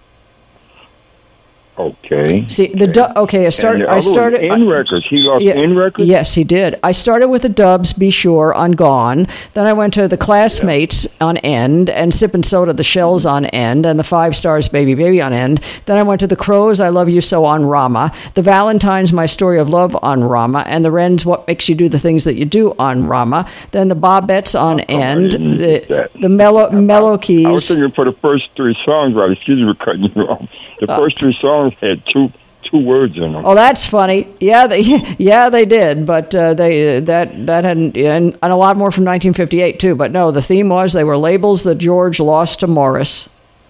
Okay. See the du- okay. I started. And the I other one, started. In records. He lost in records. Yes, he did. I started with the Dubs, Be Sure, on Gone. Then I went to the Classmates on End, and Sippin' Soda, The Shells on End, and the Five Stars, Baby Baby on End. Then I went to the Crows, I Love You So on Rama. The Valentines, My Story of Love on Rama, and the Wrens, What Makes You Do the Things That You Do on Rama. Then the Bobettes on End. The the Mellow Mellow Keys. I was thinking for the first three songs, right? Excuse me for cutting you off. The Uh, first three songs had two two words in them. Oh, that's funny. Yeah, they yeah they did, but uh, they that that hadn't and, and a lot more from nineteen fifty-eight too. But no, the theme was they were labels that George lost to Morris.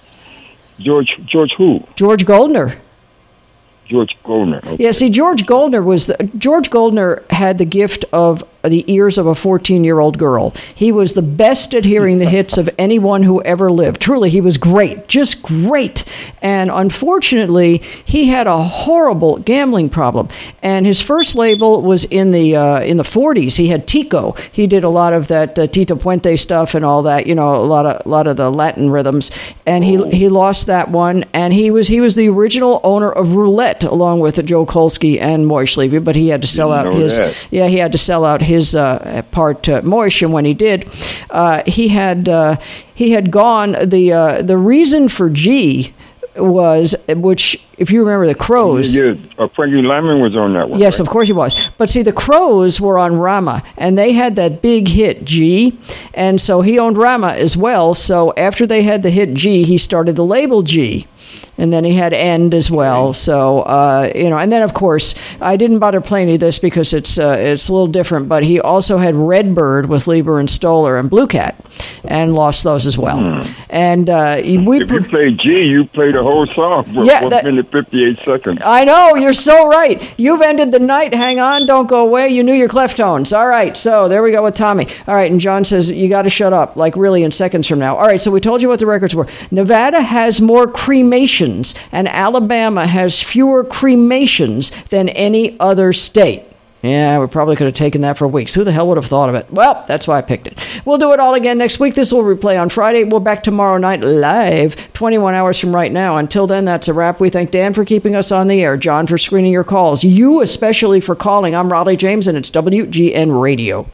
George George who? George Goldner. George Goldner. Okay. Yeah, see, George Goldner was the, George Goldner had the gift of the ears of a fourteen-year-old girl. He was the best at hearing the hits of anyone who ever lived. Truly, he was great, just great. And unfortunately, he had a horrible gambling problem. And his first label was in the uh, in the forties. He had Tico. He did a lot of that uh, Tito Puente stuff and all that. You know, a lot of a lot of the Latin rhythms. And he he lost that one. And he was he was the original owner of Roulette, along with Joe Kolsky and Moish Levy. But he had to sell Didn't out know his that. yeah he had to sell out his uh, part to Moish. And when he did, uh, he had uh, he had gone. The uh, the reason for G was, which if you remember the Crows. Yeah, uh, Frankie Lyman was on that one. Yes, right? of course he was. But see, the Crows were on Rama, and they had that big hit G, and so he owned Rama as well. So after they had the hit G, he started the label G. And then he had End as well. So, uh, you know, and then, of course, I didn't bother playing any of this because it's uh, it's a little different, but he also had Redbird with Lieber and Stoller and Blue Cat and lost those as well. Hmm. And uh, we If you played G, you played the whole song for Yeah, one that- minute fifty-eight seconds. I know, you're so right. You've ended the night. Hang on, don't go away. You knew your Cleftones. All right, so there we go with Tommy. All right, and John says, you got to shut up, like really in seconds from now. All right, so we told you what the records were. Nevada has more cremations, and Alabama has fewer cremations than any other state. Yeah, we probably could have taken that for weeks. Who the hell would have thought of it? Well, that's why I picked it. We'll do it all again next week. This will replay on Friday. We're back tomorrow night live, twenty-one hours from right now. Until then, that's a wrap. We thank Dan for keeping us on the air, John for screening your calls, you especially for calling. I'm Raleigh James, and it's W G N Radio.